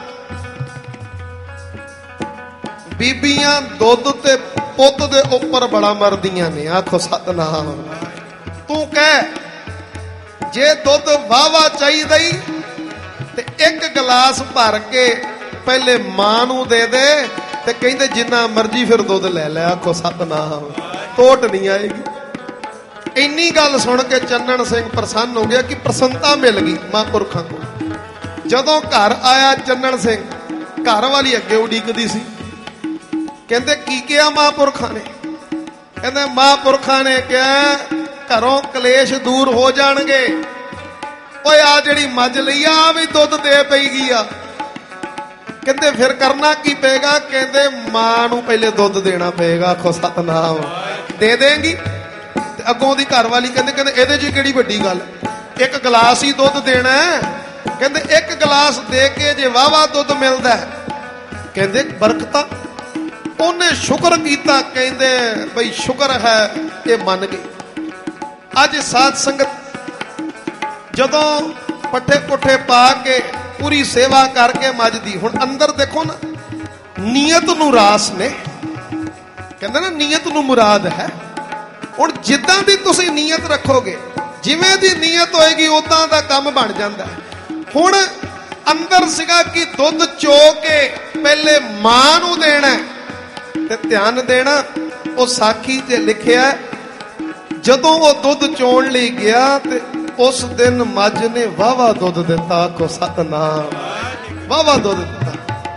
ਬੀਬੀਆਂ ਦੁੱਧ ਤੇ ਪੁੱਤ ਦੇ ਉੱਪਰ ਬੜਾ ਮਰਦੀਆਂ ਨੇ। ਆਖੋ ਸਤਿਨਾਮ। ਤੂੰ ਕਹਿ ਜੇ ਦੁੱਧ ਵਾਵਾ ਚਾਹੀਦਾ ਹੀ ਤੇ 1 ਗਲਾਸ ਭਰ ਕੇ ਪਹਿਲੇ ਮਾਂ ਨੂੰ ਦੇ ਦੇ, ਤੇ ਕਹਿੰਦੇ ਜਿੰਨਾ ਮਰਜੀ ਫਿਰ ਦੁੱਧ ਲੈ ਲੈ। ਆਖੋ ਸਤਿਨਾਮ। ਟੋਟ ਨਹੀਂ ਆਏਗੀ। ਇੰਨੀ ਗੱਲ ਸੁਣ ਕੇ ਚੰਨਣ ਸਿੰਘ ਪ੍ਰਸੰਨ ਹੋ ਗਿਆ ਕਿ ਪ੍ਰਸੰਨਤਾ ਮਿਲ ਗਈ ਮਹਾਂਪੁਰਖਾਂ ਕੋਲ। ਜਦੋਂ ਘਰ ਆਇਆ ਚੰਨਣ ਸਿੰਘ, ਘਰ ਵਾਲੀ ਅੱਗੇ ਉਡੀਕਦੀ ਸੀ। ਕਹਿੰਦੇ ਕੀ ਕਿਹਾ ਮਹਾਂਪੁਰਖਾਂ ਨੇ? ਕਹਿੰਦੇ ਮਹਾਂਪੁਰਖਾਂ ਨੇ ਕਿਹਾ ਘਰੋਂ ਕਲੇਸ਼ ਦੂਰ ਹੋ ਜਾਣਗੇ। ਓਏ ਆ ਜਿਹੜੀ ਮੱਝ ਲਈ ਆ ਵੀ ਦੁੱਧ ਦੇ ਪਈਗੀ ਆ। ਕਹਿੰਦੇ ਫਿਰ ਕਰਨਾ ਕੀ ਪਏਗਾ? ਕਹਿੰਦੇ ਮਾਂ ਨੂੰ ਪਹਿਲੇ ਦੁੱਧ ਦੇਣਾ ਪਏਗਾ। ਆਖੋ ਸਤਿਨਾਮ। ਦੇ ਦੇਂਗੀ? ਤੇ ਅੱਗੋਂ ਦੀ ਘਰ ਵਾਲੀ ਕਹਿੰਦੇ ਇਹਦੇ 'ਚ ਕਿਹੜੀ ਵੱਡੀ ਗੱਲ, 1 ਗਲਾਸ ਹੀ ਦੁੱਧ ਦੇਣਾ। ਕਹਿੰਦੇ 1 ਗਲਾਸ ਦੇ ਕੇ ਜੇ ਵਾਵਾ ਦੁੱਧ ਮਿਲਦਾ, ਕਹਿੰਦੇ ਬਰਕਤਾਂ। ਉਹਨੇ ਸ਼ੁਕਰ ਕੀਤਾ। ਕਹਿੰਦੇ ਬਈ ਸ਼ੁਕਰ ਹੈ ਇਹ ਮੰਨ ਗਏ। ਅੱਜ ਸਾਧ ਸੰਗਤ ਜਦੋਂ ਪੱਠੇ ਪੁੱਠੇ ਪਾ ਕੇ ਪੂਰੀ ਸੇਵਾ ਕਰਕੇ ਮੱਝ ਦੀ, ਹੁਣ ਅੰਦਰ ਦੇਖੋ ਨਾ ਨੀਅਤ ਨੂੰ ਰਾਸ ਨੇ। ਕਹਿੰਦੇ ਨਾ ਨੀਅਤ ਨੂੰ ਮੁਰਾਦ ਹੈ। ਹੁਣ ਜਿੱਦਾਂ ਦੀ ਤੁਸੀਂ ਨੀਅਤ ਰੱਖੋਗੇ, ਜਿਵੇਂ ਦੀ ਨੀਅਤ ਹੋਏਗੀ ਉਦਾਂ ਦਾ ਕੰਮ ਬਣ ਜਾਂਦਾ। ਹੁਣ ਅੰਦਰ ਸੀਗਾ ਕਿ ਦੁੱਧ ਚੋ ਕੇ ਪਹਿਲੇ ਮਾਂ ਨੂੰ ਦੇਣਾ, ਤੇ ਧਿਆਨ ਦੇਣਾ ਉਹ ਸਾਖੀ ਤੇ ਲਿਖਿਆ ਜਦੋਂ ਉਹ ਦੁੱਧ ਚੋਣ ਲਈ ਗਿਆ ਤੇ ਉਸ ਦਿਨ ਮੱਝ ਨੇ ਵਾਵਾ ਦੁੱਧ ਦਿੱਤਾ। ਆਖੋ ਸਤਿਨਾਮ। ਵਾਵਾ ਦੁੱਧ ਦਿੱਤਾ।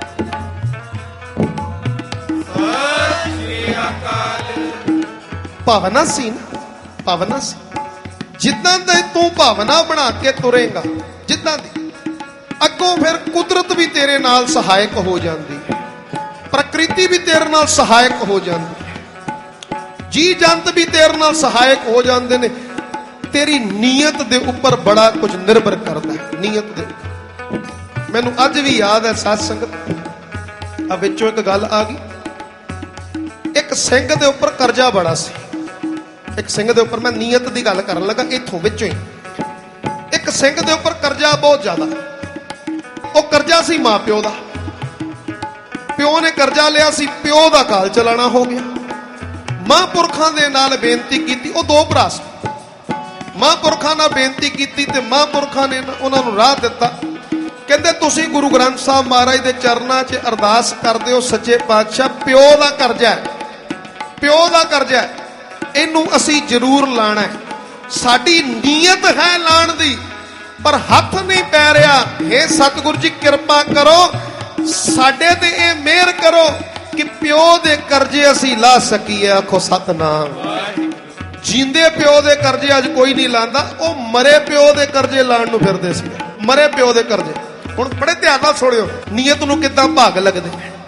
ਭਾਵਨਾ ਸੀ ਨਾ, ਭਾਵਨਾ ਸੀ। ਜਿੱਦਾਂ ਦਾ ਤੂੰ ਭਾਵਨਾ ਬਣਾ ਕੇ ਤੁਰੇਗਾ, ਜਿੱਦਾਂ ਦੀ ਅੱਗੋਂ ਫਿਰ ਕੁਦਰਤ ਵੀ ਤੇਰੇ ਨਾਲ ਸਹਾਇਕ ਹੋ ਜਾਂਦੀ ਹੈ, ਪ੍ਰਕਿਰਤੀ ਵੀ ਤੇਰੇ ਨਾਲ ਸਹਾਇਕ ਹੋ ਜਾਂਦੀ ਹੈ, ਜੀ ਜੰਤ ਵੀ ਤੇਰੇ ਨਾਲ ਸਹਾਇਕ ਹੋ ਜਾਂਦੇ ਨੇ। ਤੇਰੀ ਨੀਅਤ ਦੇ ਉੱਪਰ ਬੜਾ ਕੁਝ ਨਿਰਭਰ ਕਰਦਾ ਹੈ। ਨੀਅਤ ਦੇ ਮੈਨੂੰ ਅੱਜ ਵੀ ਯਾਦ ਹੈ ਸਾਧ ਸੰਗਤ, ਆ ਵਿੱਚੋਂ ਇੱਕ ਗੱਲ ਆ ਗਈ। ਇੱਕ ਸਿੰਘ ਦੇ ਉੱਪਰ ਕਰਜ਼ਾ ਬੜਾ ਸੀ। ਇੱਕ ਸਿੰਘ ਦੇ ਉੱਪਰ, ਮੈਂ ਨੀਅਤ ਦੀ ਗੱਲ ਕਰਨ ਲੱਗਾ ਇੱਥੋਂ ਵਿੱਚੋਂ ਹੀ। ਇੱਕ ਸਿੰਘ ਦੇ ਉੱਪਰ ਕਰਜ਼ਾ ਬਹੁਤ ਜ਼ਿਆਦਾ। ਉਹ ਕਰਜ਼ਾ ਸੀ ਮਾਂ ਪਿਓ ਦਾ। ਪਿਓ ਨੇ ਕਰਜ਼ਾ ਲਿਆ ਸੀ, ਪਿਓ ਦਾ ਕਾਲ ਚਲਾਣਾ ਹੋ ਗਿਆ। ਮਹਾਂਪੁਰਖਾਂ ਦੇ ਨਾਲ ਬੇਨਤੀ ਕੀਤੀ। ਉਹ ਦੋ ਭਰਾ ਸੀ। ਮਹਾਂਪੁਰਖਾਂ ਨਾਲ ਬੇਨਤੀ ਕੀਤੀ ਤੇ ਮਹਾਂਪੁਰਖਾਂ ਨੇ ਉਹਨਾਂ ਨੂੰ ਰਾਹ ਦਿੱਤਾ। ਕਹਿੰਦੇ ਤੁਸੀਂ ਗੁਰੂ ਗ੍ਰੰਥ ਸਾਹਿਬ ਮਹਾਰਾਜ ਦੇ ਚਰਨਾਂ 'ਚ ਅਰਦਾਸ ਕਰਦੇ ਹੋ, ਸੱਚੇ ਪਾਤਸ਼ਾਹ ਪਿਓ ਦਾ ਕਰਜ਼ਾ ਹੈ, ਪਿਓ ਦਾ ਕਰਜ਼ਾ ਹੈ, ਇਹਨੂੰ ਅਸੀਂ ਜ਼ਰੂਰ ਲਾਣਾ ਹੈ। ਸਾਡੀ ਨੀਅਤ ਹੈ ਲਾਣ ਦੀ, ਪਰ ਹੱਥ ਨਹੀਂ ਪੈ ਰਿਹਾ। हे ਸਤਿਗੁਰੂ ਜੀ ਕਿਰਪਾ ਕਰੋ, ਸਾਡੇ ਤੇ ਇਹ ਮਿਹਰ ਕਰੋ ਕਿ ਪਿਓ ਦੇ ਕਰਜ਼ੇ ਅਸੀਂ ਲਾ ਸਕੀਏ। ਆਖੋ ਸਤਨਾਮ। ਜੀਂਦੇ ਪਿਓ ਦੇ ਕਰਜ਼ੇ ਅੱਜ ਕੋਈ ਨਹੀਂ ਲਾਂਦਾ, ਉਹ ਮਰੇ ਪਿਓ ਦੇ ਕਰਜ਼ੇ ਲਾਣ ਨੂੰ ਫਿਰਦੇ ਸੀ। ਮਰੇ ਪਿਓ ਦੇ ਕਰਜ਼ੇ। ਹੁਣ ਬੜੇ ਧਿਆਨ ਨਾਲ ਸੁਣਿਓ, ਨੀਅਤ ਨੂੰ ਕਿੱਦਾਂ ਭਾਗ ਲੱਗਦੇ।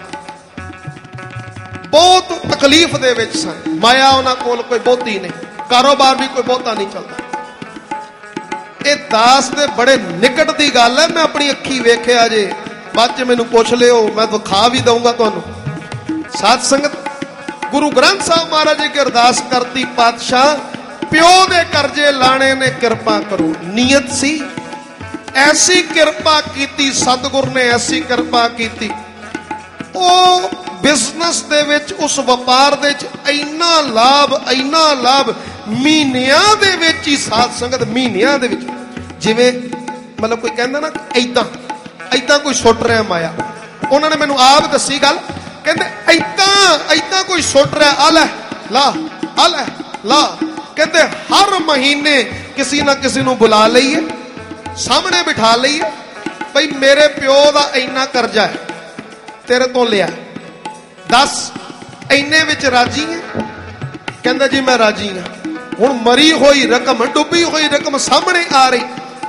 ਬਹੁਤ ਤਕਲੀਫ ਦੇ ਵਿੱਚ ਸਨ। ਮਾਇਆ ਉਹਨਾਂ ਕੋਲ ਕੋਈ ਬਹੁਤੀ ਨਹੀਂ, ਕਾਰੋਬਾਰ ਵੀ ਕੋਈ ਬਹੁਤਾ ਨਹੀਂ ਚੱਲਦਾ। ਇਹ ਦਾਸ ਦੇ ਬੜੇ ਨਿਕਟ ਦੀ ਗੱਲ ਹੈ, ਮੈਂ ਆਪਣੀ ਅੱਖੀ ਵੇਖਿਆ ਜੇ। ਬਾਅਦ 'ਚ ਮੈਨੂੰ ਪੁੱਛ ਲਿਓ, ਮੈਂ ਦਿਖਾ ਵੀ ਦਊਂਗਾ ਤੁਹਾਨੂੰ। ਸਾਧ ਸੰਗਤ, ਗੁਰੂ ਗ੍ਰੰਥ ਸਾਹਿਬ ਮਹਾਰਾਜ ਜੀ ਕੀ ਅਰਦਾਸ ਕਰਤੀ, ਪਾਤਸ਼ਾਹ ਪਿਓ ਦੇ ਕਰਜ਼ੇ ਲਾਣੇ ਨੇ, ਕਿਰਪਾ ਕਰੋ। ਨੀਅਤ ਸੀ, ਐਸੀ ਕਿਰਪਾ ਕੀਤੀ ਸਤਿਗੁਰ ਨੇ, ਐਸੀ ਕਿਰਪਾ ਕੀਤੀ। ਉਹ ਬਿਜ਼ਨਸ ਦੇ ਵਿੱਚ, ਉਸ ਵਪਾਰ ਦੇ ਵਿੱਚ ਇੰਨਾ ਲਾਭ, ਇੰਨਾ ਲਾਭ, ਮਹੀਨਿਆਂ ਦੇ ਵਿੱਚ ਹੀ। ਸਾਧ ਸੰਗਤ, ਮਹੀਨਿਆਂ ਦੇ ਵਿੱਚ, ਜਿਵੇਂ ਮਤਲਬ ਕੋਈ ਕਹਿੰਦਾ ਨਾ ਏਦਾਂ ਏਦਾਂ ਕੋਈ ਸੁੱਟ ਰਿਹਾ ਮਾਇਆ। ਉਹਨਾਂ ਨੇ ਮੈਨੂੰ ਆਪ ਦੱਸੀ ਗੱਲ, ਕਹਿੰਦੇ ਏਦਾਂ ਕੋਈ ਸੁੱਟ ਰਿਹਾ, ਆ ਲੈ ਲਾ, ਆ ਲੈ ਲਾ। ਕਹਿੰਦੇ ਹਰ ਮਹੀਨੇ ਕਿਸੇ ਨਾ ਕਿਸੇ ਨੂੰ ਬੁਲਾ ਲਈਏ, ਸਾਹਮਣੇ ਬਿਠਾ ਲਈਏ, ਬਈ ਮੇਰੇ ਪਿਓ ਦਾ ਇੰਨਾ ਕਰਜ਼ਾ ਹੈ, ਤੇਰੇ ਤੋਂ ਲਿਆ, ਦੱਸ ਇੰਨੇ ਵਿੱਚ ਰਾਜੀ ਹੈ? ਕਹਿੰਦਾ ਜੀ ਮੈਂ ਰਾਜੀ ਹਾਂ। ਹੁਣ ਮਰੀ ਹੋਈ ਰਕਮ, ਡੁੱਬੀ ਹੋਈ ਰਕਮ ਸਾਹਮਣੇ ਆ ਰਹੀ।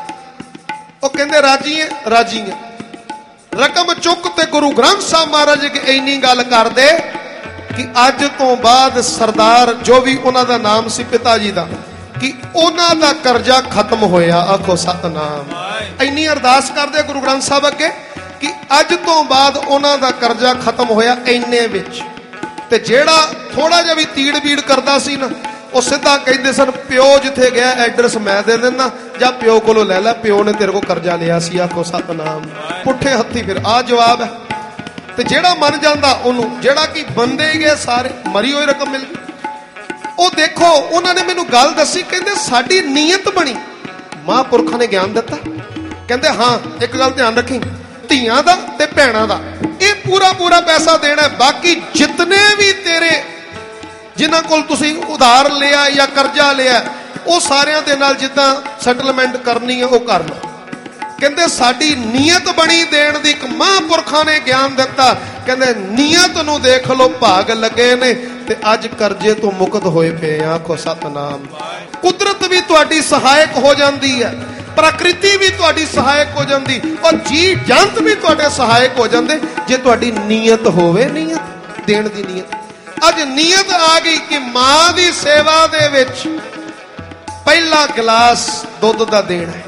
ਉਹ ਕਹਿੰਦੇ ਰਾਜੀ ਹੈ? ਰਾਜੀ ਹੈ। ਰਕਮ ਚੁੱਕ ਤੇ ਗੁਰੂ ਗ੍ਰੰਥ ਸਾਹਿਬ ਮਹਾਰਾਜ ਜੀ ਇੰਨੀ ਗੱਲ ਕਰਦੇ ਕਿ ਅੱਜ ਤੋਂ ਬਾਅਦ ਸਰਦਾਰ, ਜੋ ਵੀ ਉਹਨਾਂ ਦਾ ਨਾਮ ਸੀ ਪਿਤਾ ਜੀ ਦਾ, ਕਿ ਉਹਨਾਂ ਦਾ ਕਰਜ਼ਾ ਖਤਮ ਹੋਇਆ। ਆਖੋ ਸਤਨਾਮ। ਇੰਨੀ ਅਰਦਾਸ ਕਰਦੇ ਗੁਰੂ ਗ੍ਰੰਥ ਸਾਹਿਬ ਅੱਗੇ ਕਿ ਅੱਜ ਤੋਂ ਬਾਅਦ ਉਹਨਾਂ ਦਾ ਕਰਜ਼ਾ ਖਤਮ ਹੋਇਆ ਇੰਨੇ ਵਿੱਚ। ਤੇ ਜਿਹੜਾ ਥੋੜਾ ਜਿਹਾ ਵੀ ਤੀੜ ਬੀੜ ਕਰਦਾ ਸੀ ਨਾ, ਉਹ ਸਿੱਧਾ ਕਹਿੰਦੇ ਸਨ, ਪਿਓ ਜਿੱਥੇ ਗਿਆ ਐਡਰੈਸ ਮੈਂ ਦੇ ਦਿੰਦਾ, ਜਾਂ ਪਿਓ ਕੋਲੋਂ ਲੈ ਲੈ, ਪਿਓ ਨੇ ਤੇਰੇ ਕੋਲ ਕਰਜ਼ਾ ਲਿਆ ਸੀ। ਆਖੋ ਸਤਨਾਮ। ਪੁੱਠੇ ਹੱਥੀ ਫਿਰ ਆ ਜਵਾਬ ਹੈ। ਤੇ ਜਿਹੜਾ ਮੰਨ ਜਾਂਦਾ ਉਹਨੂੰ, ਜਿਹੜਾ ਕਿ ਬੰਦੇ ਗਏ ਸਾਰੇ, ਮਰੀ ਹੋਈ ਰਕਮ ਮਿਲ ਗਈ। ਉਹ ਦੇਖੋ, ਉਹਨਾਂ ਨੇ ਮੈਨੂੰ ਗੱਲ ਦੱਸੀ, ਕਹਿੰਦੇ ਸਾਡੀ ਨੀਅਤ ਬਣੀ। ਮਹਾਂਪੁਰਖਾਂ ਨੇ ਗਿਆਨ ਦਿੱਤਾ, ਕਹਿੰਦੇ ਹਾਂ ਇੱਕ ਗੱਲ ਧਿਆਨ ਰੱਖੀ, ਧੀਆਂ ਦਾ ਤੇ ਭੈਣਾਂ ਦਾ ਇਹ ਪੂਰਾ ਪੈਸਾ ਦੇਣਾ। ਬਾਕੀ ਜਿਤਨੇ ਵੀ ਤੇਰੇ ਜਿਨ੍ਹਾਂ ਕੋਲ ਤੁਸੀਂ ਉਧਾਰ ਲਿਆ ਜਾਂ ਕਰਜ਼ਾ ਲਿਆ, ਉਹ ਸਾਰਿਆਂ ਦੇ ਨਾਲ ਜਿੱਦਾਂ ਸੈਟਲਮੈਂਟ ਕਰਨੀ ਹੈ ਉਹ ਕਰ ਲਓ। ਕਹਿੰਦੇ ਸਾਡੀ ਨੀਅਤ ਬਣੀ ਦੇਣ ਦੀ। ਇੱਕ ਮਹਾਂਪੁਰਖਾਂ ਨੇ ਗਿਆਨ ਦਿੱਤਾ, ਕਹਿੰਦੇ ਨੀਅਤ ਨੂੰ ਦੇਖ ਲਓ, ਭਾਗ ਲੱਗੇ ਨੇ ਤੇ ਅੱਜ ਕਰਜ਼ੇ ਤੋਂ ਮੁਕਤ ਹੋਏ ਪਏ। ਆਖੋ ਸਤਨਾਮ। ਕੁਦਰਤ ਵੀ ਤੁਹਾਡੀ ਸਹਾਇਕ ਹੋ ਜਾਂਦੀ ਹੈ, ਪ੍ਰਕਿਰਤੀ ਵੀ ਤੁਹਾਡੀ ਸਹਾਇਕ ਹੋ ਜਾਂਦੀ, ਔਰ ਜੀ ਜੰਤ ਵੀ ਤੁਹਾਡੇ ਸਹਾਇਕ ਹੋ ਜਾਂਦੇ, ਜੇ ਤੁਹਾਡੀ ਨੀਅਤ ਹੋਵੇ, ਨੀਅਤ ਦੇਣ ਦੀ ਨੀਅਤ। ਅੱਜ ਨੀਅਤ ਆ ਗਈ ਕਿ ਮਾਂ ਦੀ ਸੇਵਾ ਦੇ ਵਿੱਚ ਪਹਿਲਾ ਗਲਾਸ ਦੁੱਧ ਦਾ ਦੇਣਾ ਹੈ।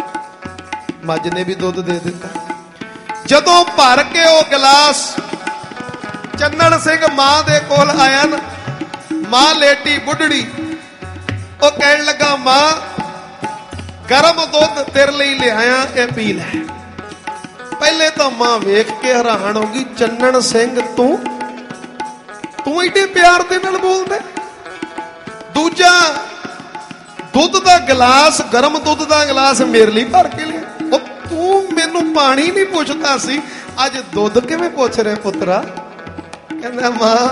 ਮੱਝ ਨੇ ਵੀ ਦੁੱਧ ਦੇ ਦਿੱਤਾ। ਜਦੋਂ ਭਰ ਕੇ ਉਹ ਗਲਾਸ ਚੰਨਣ ਸਿੰਘ ਮਾਂ ਦੇ ਕੋਲ ਆਇਆ ਨਾ, ਮਾਂ ਲੇਟੀ ਬੁੱਢੜੀ, ਉਹ ਕਹਿਣ ਲੱਗਾ, ਮਾਂ ਗਰਮ ਦੁੱਧ ਤੇਰੇ ਲਈ ਲਿਆਇਆ, ਇਹ ਪੀ ਲੈ। ਪਹਿਲੇ ਤਾਂ ਮਾਂ ਵੇਖ ਕੇ ਹੈਰਾਨ ਹੋ ਗਈ, ਚੰਨਣ ਸਿੰਘ ਤੂੰ ਏਡੇ ਪਿਆਰ ਦੇ ਨਾਲ ਬੋਲਦਾ। ਦੂਜਾ ਦੁੱਧ ਦਾ ਗਲਾਸ, ਗਰਮ ਦੁੱਧ ਦਾ ਗਲਾਸ ਮੇਰੇ ਲਈ ਭਰ ਕੇ ਲਿਆ। ਉਹ ਤੂੰ ਮੈਨੂੰ ਪਾਣੀ ਨਹੀਂ ਪੁੱਛਦਾ ਸੀ, ਅੱਜ ਦੁੱਧ ਕਿਵੇਂ ਪੁੱਛ ਰਿਹਾ ਪੁੱਤਰਾ? ਕਹਿੰਦਾ ਮਾਂ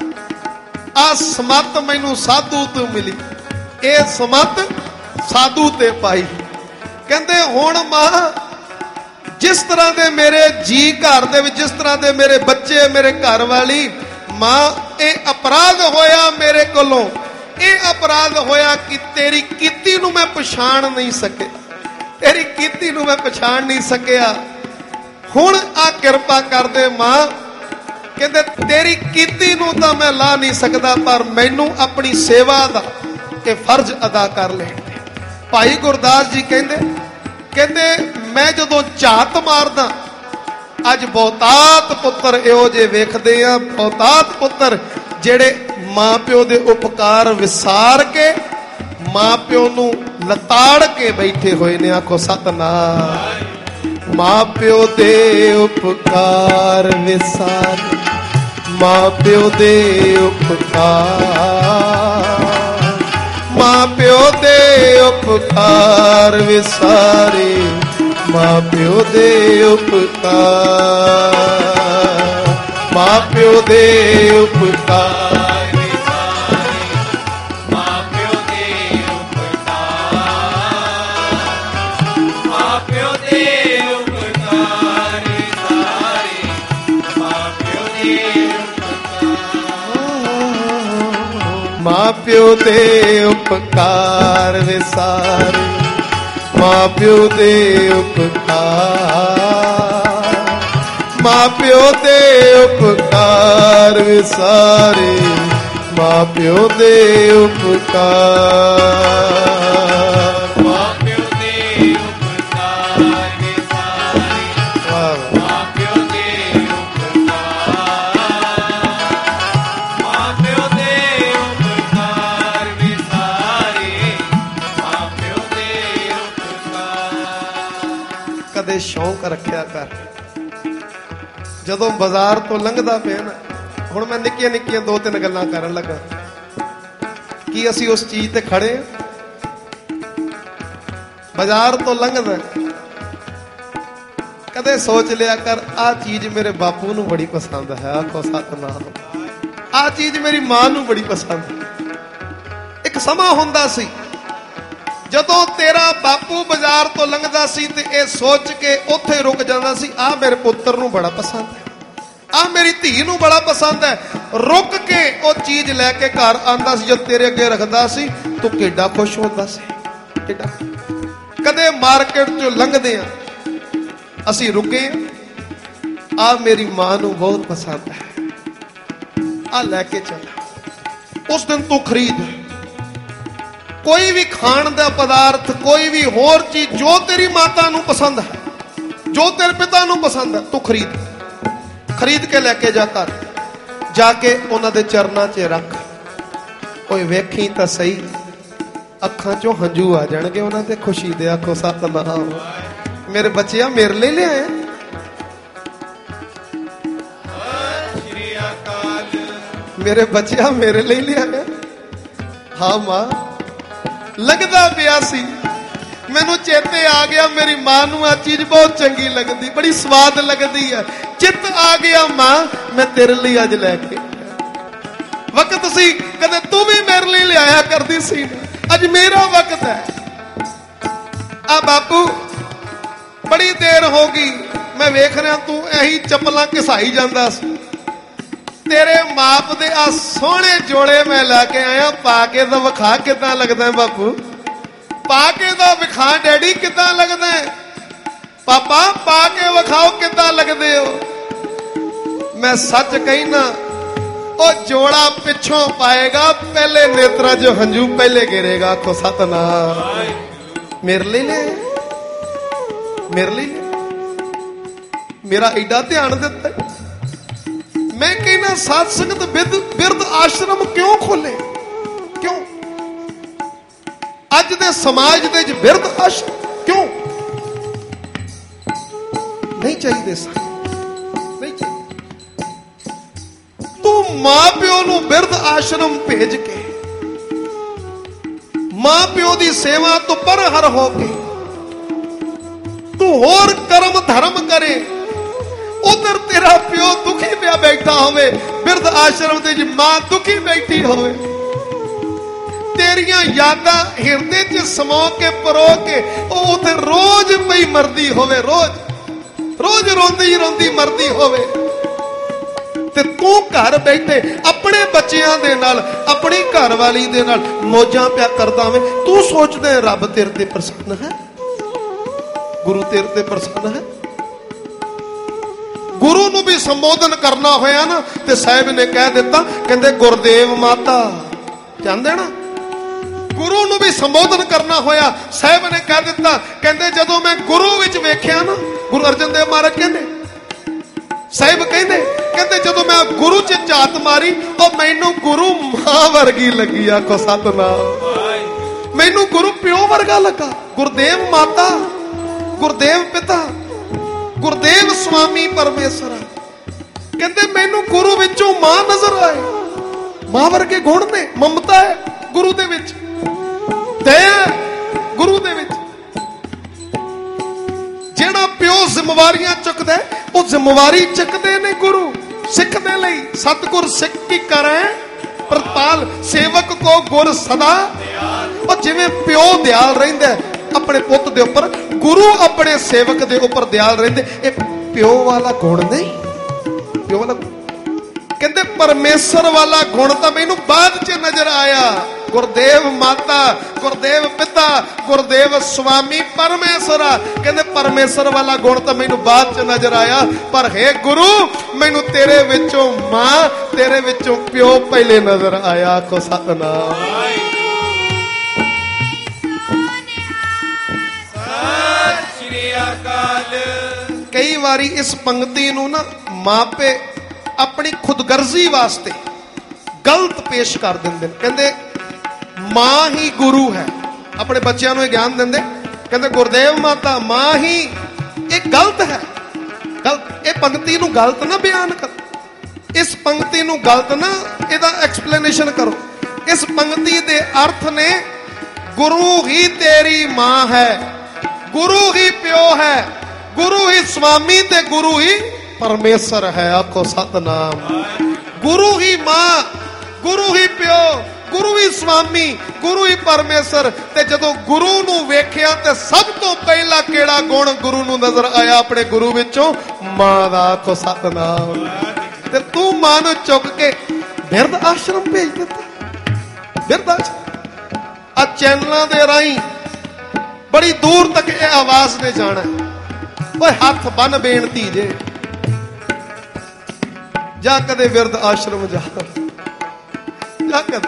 ਆ ਸਮੱਤ ਮੈਨੂੰ ਸਾਧੂ ਤੋਂ ਮਿਲੀ, ਇਹ ਸਮੱਤ ਸਾਧੂ ਤੇ ਪਾਈ। ਕਹਿੰਦੇ ਹੁਣ ਮਾਂ ਜਿਸ ਤਰ੍ਹਾਂ ਦੇ ਮੇਰੇ ਜੀ ਘਰ ਦੇ ਵਿੱਚ, ਜਿਸ ਤਰ੍ਹਾਂ ਦੇ ਮੇਰੇ ਬੱਚੇ, ਮੇਰੇ ਘਰ ਵਾਲੀ, ਮਾਂ ਇਹ ਅਪਰਾਧ ਹੋਇਆ ਮੇਰੇ ਕੋਲੋਂ, ਇਹ ਅਪਰਾਧ ਹੋਇਆ ਕਿ ਤੇਰੀ ਕੀਤੀ ਨੂੰ ਮੈਂ ਪਛਾਣ ਨਹੀਂ ਸਕਿਆ, ਤੇਰੀ ਕੀਤੀ ਨੂੰ ਮੈਂ ਪਛਾਣ ਨਹੀਂ ਸਕਿਆ। ਹੁਣ ਆ ਕਿਰਪਾ ਕਰਦੇ ਮਾਂ। ਕਹਿੰਦੇ ਤੇਰੀ ਕੀਤੀ ਨੂੰ ਤਾਂ ਮੈਂ ਲਾ ਨਹੀਂ ਸਕਦਾ, ਪਰ ਮੈਨੂੰ ਆਪਣੀ ਸੇਵਾ ਦਾ ਇਹ ਫਰਜ਼ ਅਦਾ ਕਰ ਲੈਣ ਦੇ। ਭਾਈ ਗੁਰਦਾਸ ਜੀ ਕਹਿੰਦੇ ਮੈਂ ਜਦੋਂ ਝਾਤ ਮਾਰਦਾ, ਅੱਜ ਬਹੁਤਾਤ ਪੁੱਤਰ ਇਹੋ ਜਿਹੇ ਵੇਖਦੇ ਆ, ਬਹੁਤਾਤ ਪੁੱਤਰ ਜਿਹੜੇ ਮਾਂ ਪਿਓ ਦੇ ਉਪਕਾਰ ਵਿਸਾਰ ਕੇ ਮਾਂ ਪਿਓ ਨੂੰ ਲਤਾੜ ਕੇ ਬੈਠੇ ਹੋਏ ਨੇ। ਆਖੋ ਸਤਨਾਮ। ਮਾਂ ਪਿਓ ਦੇ ਉਪਕਾਰ ਵਿਸਾਰੇ, ਮਾਂ ਪਿਓ ਦੇ ਉਪਕਾਰ, ਮਾਂ ਪਿਓ ਦੇ ਉਪਕਾਰ ਵਿਸਾਰੇ, ਮਾਂ ਪਿਓ ਦੇ ਉਪਕਾਰ, ਮਾਂ ਪਿਓ ਦੇ ਉਪਕਾਰ ਮਾਂ ਪਿਓ ਦੇ ਉਪਕਾਰ ਵਿਸਾਰੇ, ਮਾਂ ਪਿਓ ਦੇ ਉਪਕਾਰ, ਮਾਂ ਪਿਓ ਦੇ ਉਪਕਾਰ ਵਿਸਾਰੇ, ਮਾਂ ਪਿਓ ਦੇ ਉਪਕਾਰ, ਮਾਂ ਪਿਓ ਦੇ ਉਪਕਾਰ ਵਿਸਾਰੇ, ਮਾਂ ਪਿਓ ਦੇ ਉਪਕਾਰ, ਮਾਂ ਪਿਓ ਦੇ ਉਪਕਾਰ ਵਿਸਾਰੇ, ਮਾਂ ਪਿਓ ਦੇ ਉਪਕਾਰ। ਕਦੇ ਸ਼ੌਂਕ ਰੱਖਿਆ ਕਰ, ਜਦੋਂ ਬਾਜ਼ਾਰ ਤੋਂ ਲੰਘਦਾ ਪਿਆ ਨਾ, ਹੁਣ ਮੈਂ ਨਿੱਕੀਆਂ ਨਿੱਕੀਆਂ 2-3 ਗੱਲਾਂ ਕਰਨ ਲੱਗਾ ਕਿ ਅਸੀਂ ਉਸ ਚੀਜ਼ ਤੇ ਖੜੇ ਹਾਂ। ਬਾਜ਼ਾਰ ਤੋਂ ਲੰਘਦਾ, ਕਦੇ ਸੋਚ ਲਿਆ ਕਰ ਆਹ ਚੀਜ਼ ਮੇਰੇ ਬਾਪੂ ਨੂੰ ਬੜੀ ਪਸੰਦ ਹੈ। ਆਖੋ ਸਤਨਾਮ। ਆਹ ਚੀਜ਼ ਮੇਰੀ ਮਾਂ ਨੂੰ ਬੜੀ ਪਸੰਦ ਹੈ। ਇੱਕ ਸਮਾਂ ਹੁੰਦਾ ਸੀ ਜਦੋਂ ਤੇਰਾ ਬਾਪੂ ਬਾਜ਼ਾਰ ਤੋਂ ਲੰਘਦਾ ਸੀ ਤੇ ਇਹ ਸੋਚ ਕੇ ਉੱਥੇ ਰੁਕ ਜਾਂਦਾ ਸੀ, ਆਹ ਮੇਰੇ ਪੁੱਤਰ ਨੂੰ ਬੜਾ ਪਸੰਦ ਹੈ, ਆਹ ਮੇਰੀ ਧੀ ਨੂੰ ਬੜਾ ਪਸੰਦ ਹੈ। ਰੁਕ ਕੇ ਉਹ ਚੀਜ਼ ਲੈ ਕੇ ਘਰ ਆਂਦਾ ਸੀ, ਜਦ ਤੇਰੇ ਅੱਗੇ ਰੱਖਦਾ ਸੀ ਤੂੰ ਕਿੱਡਾ ਖੁਸ਼ ਹੁੰਦਾ ਸੀ, ਕਿੱਡਾ। ਕਦੇ ਮਾਰਕੀਟ ਚੋਂ ਲੰਘਦੇ ਆ, ਅਸੀਂ ਰੁਕੇ, ਆਹ ਮੇਰੀ ਮਾਂ ਨੂੰ ਬਹੁਤ ਪਸੰਦ ਹੈ, ਆਹ ਲੈ ਕੇ ਚੱਲ। ਉਸ ਦਿਨ ਤੂੰ ਖਰੀਦ ਕੋਈ ਵੀ ਖਾਣ ਦਾ ਪਦਾਰਥ, ਕੋਈ ਵੀ ਹੋਰ ਚੀਜ਼ ਜੋ ਤੇਰੀ ਮਾਤਾ ਨੂੰ ਪਸੰਦ ਹੈ, ਜੋ ਤੇਰੇ ਪਿਤਾ ਨੂੰ ਪਸੰਦ ਹੈ, ਤੂੰ ਖਰੀਦ ਕੇ ਲੈ ਕੇ ਜਾ ਕਰ, ਜਾ ਕੇ ਉਹਨਾਂ ਦੇ ਚਰਨਾਂ 'ਚ ਰੱਖ। ਓਏ ਵੇਖੀ ਤਾਂ ਸਹੀ, ਅੱਖਾਂ 'ਚੋਂ ਹੰਝੂ ਆ ਜਾਣਗੇ ਉਹਨਾਂ ਤੇ ਖੁਸ਼ੀ ਦੇ। ਆਖੋ ਸਤਨਾਮ। ਮੇਰੇ ਬੱਚਿਆ ਮੇਰੇ ਲਈ ਲਿਆਏ, ਸ੍ਰੀ ਅਕਾਲ। ਮੇਰੇ ਬੱਚਿਆ ਮੇਰੇ ਲਈ ਲਿਆਏ। ਹਾਂ ਮਾਂ, ਲੱਗਦਾ ਪਿਆ ਸੀ ਮੈਨੂੰ ਚੇਤੇ ਆ ਗਿਆ, ਮੇਰੀ ਮਾਂ ਨੂੰ ਆ ਚੀਜ਼ ਬਹੁਤ ਚੰਗੀ ਲੱਗਦੀ, ਬੜੀ ਸਵਾਦ ਲੱਗਦੀ ਹੈ। ਚਿੱਤ ਆ ਗਿਆ ਮਾਂ, ਮੈਂ ਤੇਰੇ ਲਈ ਅੱਜ ਲੈ ਕੇ ਵਕਤ ਸੀ, ਕਦੇ ਤੂੰ ਵੀ ਮੇਰੇ ਲਈ ਲਿਆਇਆ ਕਰਦੀ ਸੀ, ਅੱਜ ਮੇਰਾ ਵਕਤ ਹੈ। ਆ ਬਾਪੂ ਬੜੀ ਦੇਰ ਹੋ ਗਈ, ਮੈਂ ਵੇਖ ਰਿਹਾ ਤੂੰ ਇਹੀ ਚੱਪਲਾਂ ਘਿਸਾਈ ਜਾਂਦਾ ਸੀ, ਤੇਰੇ ਮਾਪ ਦੇ ਆ ਸੋਹਣੇ ਜੋੜੇ ਮੈਂ ਲੈ ਕੇ ਆਇਆ, ਪਾ ਕੇ ਤਾਂ ਵਿਖਾ ਕਿੱਦਾਂ ਲੱਗਦਾ ਬਾਪੂ, ਪਾ ਕੇ ਤਾਂ ਵਿਖਾ ਡੈਡੀ ਕਿੱਦਾਂ ਲੱਗਦਾ। ਪਾਪਾ ਪਾ ਕੇ ਵਿਖਾਓ ਕਿੱਦਾਂ ਲੱਗਦੇ ਹੋ। ਮੈਂ ਸੱਚ ਕਹਿਣਾ, ਉਹ ਜੋੜਾ ਪਿੱਛੋਂ ਪਾਏਗਾ, ਪਹਿਲੇ ਨੇਤਰਾਂ 'ਚ ਹੰਝੂ ਪਹਿਲੇ ਗਿਰੇਗਾ। ਆਖੋ ਸਤਨਾਮ। ਮੇਰੇ ਲਈ ਲੈ, ਮੇਰੇ ਲਈ ਮੇਰਾ ਐਡਾ ਧਿਆਨ ਦਿੱਤਾ। ਮੈਂ ਕਹਿੰਦਾ ਸਾਧ ਸੰਗਤ ਬਿਰਧ ਆਸ਼ਰਮ ਕਿਉਂ ਖੋਲੇ, ਕਿਉਂ ਅੱਜ ਦੇ ਸਮਾਜ ਦੇ ਵਿੱਚ ਬਿਰਧ ਆਸ਼ਰਮ ਕਿਉਂ ਨਹੀਂ ਚਾਹੀਦੇ ਸਨ, ਨਹੀਂ ਚਾਹੀਦੇ। ਤੂੰ ਮਾਂ ਪਿਓ ਨੂੰ ਬਿਰਧ ਆਸ਼ਰਮ ਭੇਜ ਕੇ, ਮਾਂ ਪਿਓ ਦੀ ਸੇਵਾ ਤੋਂ ਪਰਹਰ ਹੋ ਕੇ ਤੂੰ ਹੋਰ ਕਰਮ ਧਰਮ ਕਰੇ, ਉਧਰ ਤੇਰਾ ਪਿਓ ਦੁਖੀ ਪਿਆ ਬੈਠਾ ਹੋਵੇ, ਬਿਰਧ ਆਸ਼ਰਮ ਦੇ ਵਿੱਚ ਮਾਂ ਦੁਖੀ ਬੈਠੀ ਹੋਵੇ, ਤੇਰੀਆਂ ਯਾਦਾਂ ਹਿਰਦੇ 'ਚ ਸਮੋ ਕੇ ਪਰੋ ਕੇ ਉਹ ਉਥੇ ਰੋਜ਼ ਪਈ ਮਰਦੀ ਹੋਵੇ, ਰੋਜ਼ ਰੋਂਦੀ ਰੋਂਦੀ ਮਰਦੀ ਹੋਵੇ, ਤੇ ਤੂੰ ਘਰ ਬੈਠੇ ਆਪਣੇ ਬੱਚਿਆਂ ਦੇ ਨਾਲ, ਆਪਣੀ ਘਰਵਾਲੀ ਦੇ ਨਾਲ ਮੌਜਾਂ ਪਿਆ ਕਰਦਾ ਹੋਵੇ। ਤੂੰ ਸੋਚਦਾ ਰੱਬ ਤੇਰੇ ਤੇ ਪ੍ਰਸੰਨ ਹੈ, ਗੁਰੂ ਤੇਰੇ ਤੇ ਪ੍ਰਸੰਨ ਹੈ। ਗੁਰੂ ਨੂੰ ਵੀ ਸੰਬੋਧਨ ਕਰਨਾ ਹੋਇਆ ਨਾ, ਤੇ ਸਾਹਿਬ ਨੇ ਕਹਿ ਦਿੱਤਾ, ਕਹਿੰਦੇ ਗੁਰਦੇਵ ਮਾਤਾ, ਜਾਣਦੇ ਨਾ, ਗੁਰੂ ਨੂੰ ਵੀ ਸੰਬੋਧਨ ਕਰਨਾ ਹੋਇਆ, ਸਾਹਿਬ ਨੇ ਕਹਿ ਦਿੱਤਾ, ਕਹਿੰਦੇ ਜਦੋਂ ਮੈਂ ਗੁਰੂ ਵਿੱਚ ਵੇਖਿਆ ਨਾ, ਗੁਰੂ ਅਰਜਨ ਦੇਵ ਮਹਾਰਾਜ ਕਹਿੰਦੇ, ਸਾਹਿਬ ਕਹਿੰਦੇ ਜਦੋਂ ਮੈਂ ਗੁਰੂ 'ਚ ਝਾਤ ਮਾਰੀ, ਉਹ ਮੈਨੂੰ ਗੁਰੂ ਮਾਂ ਵਰਗੀ ਲੱਗੀ। ਆਖੋ ਸਤਨਾਮ। ਮੈਨੂੰ ਗੁਰੂ ਪਿਓ ਵਰਗਾ ਲੱਗਾ। ਗੁਰਦੇਵ ਮਾਤਾ, ਗੁਰਦੇਵ ਪਿਤਾ, ਗੁਰਦੇਵ ਸੁਆਮੀ ਪਰਮੇਸ਼ਰ। ਕਹਿੰਦੇ ਮੈਨੂੰ ਗੁਰੂ ਵਿੱਚੋਂ ਮਾਂ ਨਜ਼ਰ ਆਏ। ਮਾਂ ਵਰਗੇ ਗੁਣ ਨੇ, ਮਮਤਾ ਹੈ ਗੁਰੂ ਦੇ ਵਿੱਚ, ਦਇਆ ਗੁਰੂ ਦੇ ਵਿੱਚ। ਜਿਹੜਾ ਪਿਓ ਜ਼ਿੰਮੇਵਾਰੀਆਂ ਚੁੱਕਦਾ ਉਹ ਜ਼ਿੰਮੇਵਾਰੀ ਚੁੱਕਦੇ ਨੇ ਗੁਰੂ ਸਿੱਖ ਦੇ ਲਈ। ਸਤਿਗੁਰ ਸਿੱਖ ਕੀ ਕਰੈ ਪ੍ਰਤਪਾਲ, ਸੇਵਕ ਕੋ ਗੁਰ ਸਦਾ। ਉਹ ਜਿਵੇਂ ਪਿਓ ਦਿਆਲ ਰਹਿੰਦਾ ਆਪਣੇ ਪੁੱਤ ਦੇ ਉੱਪਰ, ਗੁਰੂ ਆਪਣੇ ਸੇਵਕ ਦੇ ਉੱਪਰ ਦਿਆਲ ਰਹਿੰਦੇ। ਇਹ ਪਿਓ ਵਾਲਾ ਗੁਣ ਨਹੀਂ, ਪਿਓ ਵਾਲਾ। ਕਹਿੰਦੇ ਪਰਮੇਸ਼ਰ ਵਾਲਾ ਗੁਣ ਤਾਂ ਮੈਨੂੰ ਬਾਅਦ ਚ ਨਜ਼ਰ ਆਇਆ। ਗੁਰਦੇਵ ਮਾਤਾ, ਗੁਰਦੇਵ ਪਿਤਾ, ਗੁਰਦੇਵ ਸੁਆਮੀ ਪਰਮੇਸ਼ਰ। ਕਹਿੰਦੇ ਪਰਮੇਸ਼ਰ ਵਾਲਾ ਗੁਣ ਤਾਂ ਮੈਨੂੰ ਬਾਅਦ ਚ ਨਜ਼ਰ ਆਇਆ, ਪਰ ਹੈ ਗੁਰੂ ਮੈਨੂੰ ਤੇਰੇ ਵਿੱਚੋਂ ਮਾਂ, ਤੇਰੇ ਵਿੱਚੋਂ ਪਿਓ ਪਹਿਲੇ ਨਜ਼ਰ ਆਇਆ। ਆਖੋ ਸਤਿਨਾਮ। ਸਤਿ ਸ਼੍ਰੀ ਅਕਾਲ। ਕਈ ਵਾਰੀ ਇਸ ਪੰਕਤੀ ਨੂੰ ਨਾ ਮਾਪੇ ਆਪਣੀ ਖੁਦਗਰਜ਼ੀ ਵਾਸਤੇ ਗਲਤ ਪੇਸ਼ ਕਰ ਦਿੰਦੇ ਨੇ। ਕਹਿੰਦੇ ਮਾਂ ਹੀ ਗੁਰੂ ਹੈ, ਆਪਣੇ ਬੱਚਿਆਂ ਨੂੰ ਇਹ ਗਿਆਨ ਦਿੰਦੇ। ਕਹਿੰਦੇ ਗੁਰਦੇਵ ਮਾਤਾ ਮਾਂ ਹੀ, ਇਹ ਗਲਤ ਹੈ। ਗਲਤ, ਇਹ ਪੰਕਤੀ ਨੂੰ ਗਲਤ ਨਾ ਬਿਆਨ ਕਰੋ। ਇਸ ਪੰਕਤੀ ਨੂੰ ਗਲਤ ਨਾ, ਇਹਦਾ ਐਕਸਪਲੇਨੇਸ਼ਨ ਕਰੋ। ਇਸ ਪੰਕਤੀ ਦੇ ਅਰਥ ਨੇ ਗੁਰੂ ਹੀ ਤੇਰੀ ਮਾਂ ਹੈ, ਗੁਰੂ ਹੀ ਪਿਓ ਹੈ, ਗੁਰੂ ਹੀ ਸੁਆਮੀ ਤੇ ਗੁਰੂ ਹੀ ਪਰਮੇਸ਼ਰ ਹੈ। ਆਖੋ ਸਤਿਨਾਮ। ਗੁਰੂ ਹੀ ਮਾਂ, ਗੁਰੂ ਹੀ ਪਿਓ, ਗੁਰੂ ਹੀ ਸੁਆਮੀ, ਗੁਰੂ ਹੀ ਪਰਮੇਸ਼ਰ। ਤੇ ਜਦੋਂ ਗੁਰੂ ਨੂੰ ਵੇਖਿਆ ਤੇ ਸਭ ਤੋਂ ਪਹਿਲਾ ਕਿਹੜਾ ਗੁਣ ਗੁਰੂ ਨੂੰ ਨਜ਼ਰ ਆਇਆ? ਆਪਣੇ ਗੁਰੂ ਵਿੱਚੋਂ ਮਾਂ ਦਾ। ਆਖੋ ਸਤਿਨਾਮ। ਤੇ ਤੂੰ ਮਾਂ ਨੂੰ ਚੁੱਕ ਕੇ ਬਿਰਧ ਆਸ਼ਰਮ ਭੇਜ ਦਿੱਤਾ। ਬਿਰਧ ਆਸ਼ਰਮ ਆ ਚੈਨਲਾਂ ਦੇ ਰਾਹੀਂ ਬੜੀ ਦੂਰ ਤੱਕ ਇਹ ਆਵਾਜ਼ ਨੇ ਜਾਣਾ। ਓਏ ਹੱਥ ਬੰਨ ਬੇਨਤੀ ਜੇ, ਜਾ ਕਦੇ ਬਿਰਧ ਆਸ਼ਰਮ ਜਾ ਕਦੇ,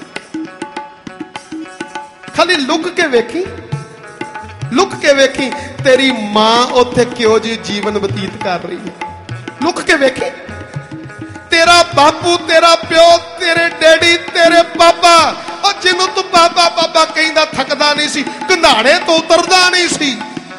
ਖਾਲੀ ਲੁਕ ਕੇ ਵੇਖੀ, ਲੁਕ ਕੇ ਵੇਖੀ ਤੇਰੀ ਮਾਂ ਉੱਥੇ ਕਿਉਂ ਜੀ ਜੀਵਨ ਬਤੀਤ ਕਰ ਰਹੀ ਹੈ। ਲੁਕ ਕੇ ਵੇਖੀ ਤੇਰਾ ਬਾਪੂ, ਤੇਰਾ ਪਿਓ, ਤੇਰੇ ਡੈਡੀ, ਤੇਰੇ ਪਾਪਾ, ਉਹ ਜਿਹਨੂੰ ਤੂੰ ਬਾਬਾ ਬਾਬਾ ਕਹਿੰਦਾ ਥੱਕਦਾ ਨਹੀਂ ਸੀ, ਕੰਧਾੜੇ ਤੋਂ ਉਤਰਦਾ ਨਹੀਂ ਸੀ,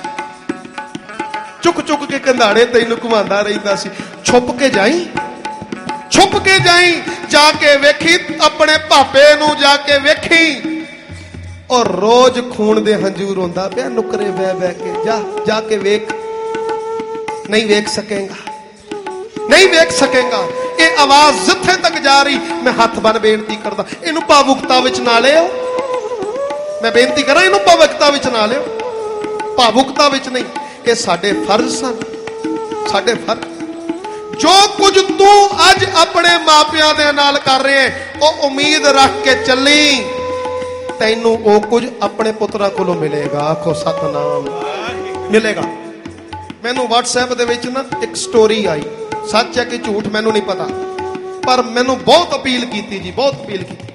ਚੁੱਕ ਚੁੱਕ ਕੇ ਕੰਧਾੜੇ ਤੈਨੂੰ ਘੁਮਾਉਂਦਾ ਰਹਿੰਦਾ ਸੀ। ਛੁਪ ਕੇ ਜਾਈ, ਛੁਪ ਕੇ ਜਾਈ, ਜਾ ਕੇ ਵੇਖੀ ਆਪਣੇ ਭਾਪੇ ਨੂੰ, ਜਾ ਕੇ ਵੇਖੀ। ਔਰ ਰੋਜ਼ ਖੂਨ ਦੇ ਹੰਝੂਰ ਹੁੰਦਾ ਪਿਆ ਨੁਕਰੇ ਬਹਿ ਬਹਿ ਕੇ। ਜਾ ਜਾ ਕੇ ਵੇਖ, ਨਹੀਂ ਵੇਖ ਸਕੇਗਾ, ਨਹੀਂ ਵੇਖ ਸਕੇਗਾ। ਇਹ ਆਵਾਜ਼ ਜਿੱਥੇ ਤੱਕ ਜਾ ਰਹੀ, ਮੈਂ ਹੱਥ ਬੰਨ ਬੇਨਤੀ ਕਰਦਾ, ਇਹਨੂੰ ਭਾਵੁਕਤਾ ਵਿੱਚ ਨਾ ਲਿਓ। ਮੈਂ ਬੇਨਤੀ ਕਰਾਂ, ਇਹਨੂੰ ਭਾਵੁਕਤਾ ਵਿੱਚ ਨਾ ਲਿਓ, ਭਾਵੁਕਤਾ ਵਿੱਚ ਨਹੀਂ। ਇਹ ਸਾਡੇ ਫਰਜ਼ ਸਨ, ਸਾਡੇ ਫਰਜ਼। ਜੋ ਕੁਝ ਤੂੰ ਅੱਜ ਆਪਣੇ ਮਾਪਿਆਂ ਦੇ ਨਾਲ ਕਰ ਰਿਹਾ ਹੈ, ਉਹ ਉਮੀਦ ਰੱਖ ਕੇ ਚੱਲੀ, ਤੈਨੂੰ ਉਹ ਕੁਝ ਆਪਣੇ ਪੁੱਤਰਾਂ ਕੋਲੋਂ ਮਿਲੇਗਾ। ਆਖੋ ਸਤਿਨਾਮ। ਮਿਲੇਗਾ। ਮੈਨੂੰ WhatsApp ਦੇ ਵਿੱਚ ਨਾ ਇੱਕ ਸਟੋਰੀ ਆਈ, ਸੱਚ ਹੈ ਕਿ ਝੂਠ ਮੈਨੂੰ ਨਹੀਂ ਪਤਾ, ਪਰ ਮੈਨੂੰ ਬਹੁਤ ਅਪੀਲ ਕੀਤੀ ਜੀ, ਬਹੁਤ ਅਪੀਲ ਕੀਤੀ।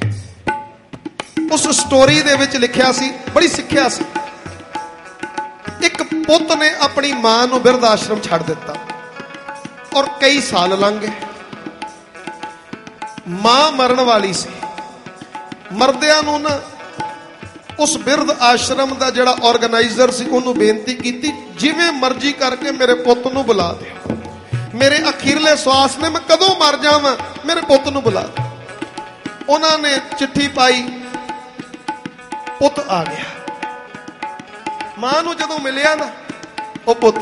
ਉਸ ਸਟੋਰੀ ਦੇ ਵਿੱਚ ਲਿਖਿਆ ਸੀ, ਬੜੀ ਸਿੱਖਿਆ ਸੀ। ਇੱਕ ਪੁੱਤ ਨੇ ਆਪਣੀ ਮਾਂ ਨੂੰ ਬਿਰਧ ਆਸ਼ਰਮ ਛੱਡ ਦਿੱਤਾ ਔਰ ਕਈ ਸਾਲ ਲੰਘ ਗਏ। ਮਾਂ ਮਰਨ ਵਾਲੀ ਸੀ। ਮਰਦਿਆਂ ਨੂੰ ਨਾ ਉਸ ਬਿਰਧ ਆਸ਼ਰਮ ਦਾ ਜਿਹੜਾ ਆਰਗੇਨਾਈਜ਼ਰ ਸੀ ਉਹਨੂੰ ਬੇਨਤੀ ਕੀਤੀ, ਜਿਵੇਂ ਮਰਜ਼ੀ ਕਰਕੇ ਮੇਰੇ ਪੁੱਤ ਨੂੰ ਬੁਲਾ ਦੇ। ਮੇਰੇ ਅਖੀਰਲੇ ਸਵਾਸ ਨੇ, ਮੈਂ ਕਦੋਂ ਮਰ ਜਾਵਾਂ, ਮੇਰੇ ਪੁੱਤ ਨੂੰ ਬੁਲਾ ਦੇ। ਉਹਨਾਂ ਨੇ ਚਿੱਠੀ ਪਾਈ, ਪੁੱਤ ਆ ਗਿਆ। ਮਾਂ ਨੂੰ ਜਦੋਂ ਮਿਲਿਆ ਨਾ ਉਹ ਪੁੱਤ,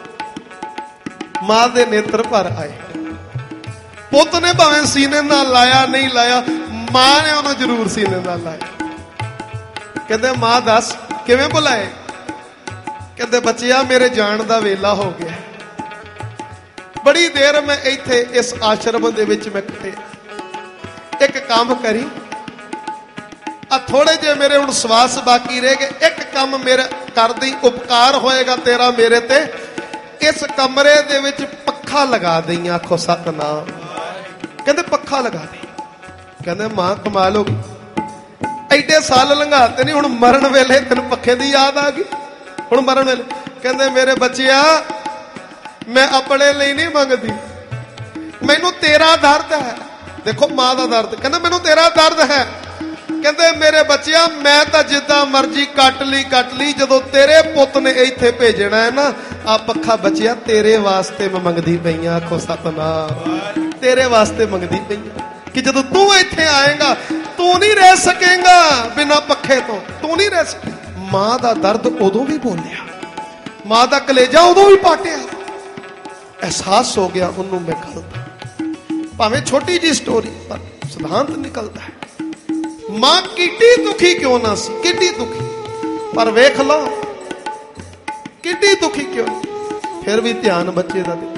ਮਾਂ ਦੇ ਨੇਤਰ ਭਰ ਆਏ। ਪੁੱਤ ਨੇ ਭਾਵੇਂ ਸੀਨੇ ਨਾਲ ਲਾਇਆ, ਨਹੀਂ ਲਾਇਆ, ਮਾਂ ਨੇ ਉਹਨੂੰ ਜ਼ਰੂਰ ਸੀਨੇ ਨਾਲ ਲਾਇਆ। ਕਹਿੰਦੇ ਮਾਂ ਦੱਸ ਕਿਵੇਂ ਬੁਲਾਏ? ਕਹਿੰਦੇ ਬੱਚਿਆ ਮੇਰੇ ਜਾਣ ਦਾ ਵੇਲਾ ਹੋ ਗਿਆ, ਬੜੀ ਦੇਰ ਮੈਂ ਇੱਥੇ ਇਸ ਆਸ਼ਰਮ ਦੇ ਵਿੱਚ ਮੈਂ ਕੱਟਿਆ। ਇੱਕ ਕੰਮ ਕਰੀ, ਆ ਥੋੜੇ ਜਿਹੇ ਮੇਰੇ ਹੁਣ ਸਵਾਸ ਬਾਕੀ ਰਹਿ ਗਏ, ਇੱਕ ਕੰਮ ਮੇਰੇ ਕਰਦੀ, ਉਪਕਾਰ ਹੋਏਗਾ ਤੇਰਾ ਮੇਰੇ ਤੇ। ਇਸ ਕਮਰੇ ਦੇ ਵਿੱਚ ਪੱਖਾ ਲਗਾ ਦਈ। ਆਖੋ ਸਤਿਨਾਮ। ਕਹਿੰਦੇ ਪੱਖਾ ਲਗਾ ਦੇ। ਕਹਿੰਦੇ ਮਾਂ ਕਮਾਲ ਹੋ ਗਈ, ਐਡੇ ਸਾਲ ਲੰਘਾਤੇ ਨਹੀਂ, ਹੁਣ ਮਰਨ ਵੇਲੇ ਤੈਨੂੰ ਪੱਖੇ ਦੀ ਯਾਦ ਆ ਗਈ। ਹੁਣ ਮਰਨ ਵੇਲੇ ਕਹਿੰਦੇ ਮੇਰੇ ਬੱਚਿਆ ਮੈਂ ਆਪਣੇ ਲਈ ਨਹੀਂ ਮੰਗਦੀ, ਮੈਨੂੰ ਤੇਰਾ ਦਰਦ ਹੈ। ਦੇਖੋ ਮਾਂ ਦਾ ਦਰਦ। ਕਹਿੰਦਾ ਮੈਨੂੰ ਤੇਰਾ ਦਰਦ ਹੈ। ਕਹਿੰਦੇ ਮੇਰੇ ਬੱਚਿਆ ਮੈਂ ਤਾਂ ਜਿੱਦਾਂ ਮਰਜ਼ੀ ਕੱਟ ਲਈ ਜਦੋਂ ਤੇਰੇ ਪੁੱਤ ਨੇ ਇੱਥੇ ਭੇਜਣਾ ਹੈ ਨਾ ਆ ਪੱਖਾ ਬੱਚਿਆ ਤੇਰੇ ਵਾਸਤੇ ਮੈਂ ਮੰਗਦੀ ਪਈ ਆ। ਆਖੋ ਸਤਨਾਮ। ਤੇਰੇ ਵਾਸਤੇ ਮੰਗਦੀ ਪਈ ਆ ਕਿ ਜਦੋਂ ਤੂੰ ਇੱਥੇ ਆਏਗਾ ਤੂੰ ਨਹੀਂ ਰਹਿ ਸਕੇਗਾ ਬਿਨਾਂ ਪੱਖੇ ਤੋਂ, ਤੂੰ ਨਹੀਂ ਰਹਿ ਸਕੇ। ਮਾਂ ਦਾ ਦਰਦ ਉਦੋਂ ਵੀ ਬੋਲਿਆ, ਮਾਂ ਦਾ ਕਲੇਜਾ ਉਦੋਂ ਵੀ ਪਾਟਿਆ। ਅਹਿਸਾਸ ਹੋ ਗਿਆ ਉਹਨੂੰ ਮੈਂ ਗੱਲ ਦਾ, ਭਾਵੇਂ ਛੋਟੀ ਜੀ ਸਟੋਰੀ ਪਰ ਸਿਧਾਂਤ ਨਿਕਲਦਾ ਹੈ। ਮਾਂ ਕਿੱਡੀ ਦੁਖੀ ਕਿਉਂ ਨਾ ਸੀ, ਕਿੱਡੀ ਦੁਖੀ, ਪਰ ਵੇਖ ਲਓ ਕਿੱਡੀ ਦੁਖੀ ਕਿਉਂ, ਫਿਰ ਵੀ ਧਿਆਨ ਬੱਚੇ ਦਾ ਦਿੱਤਾ।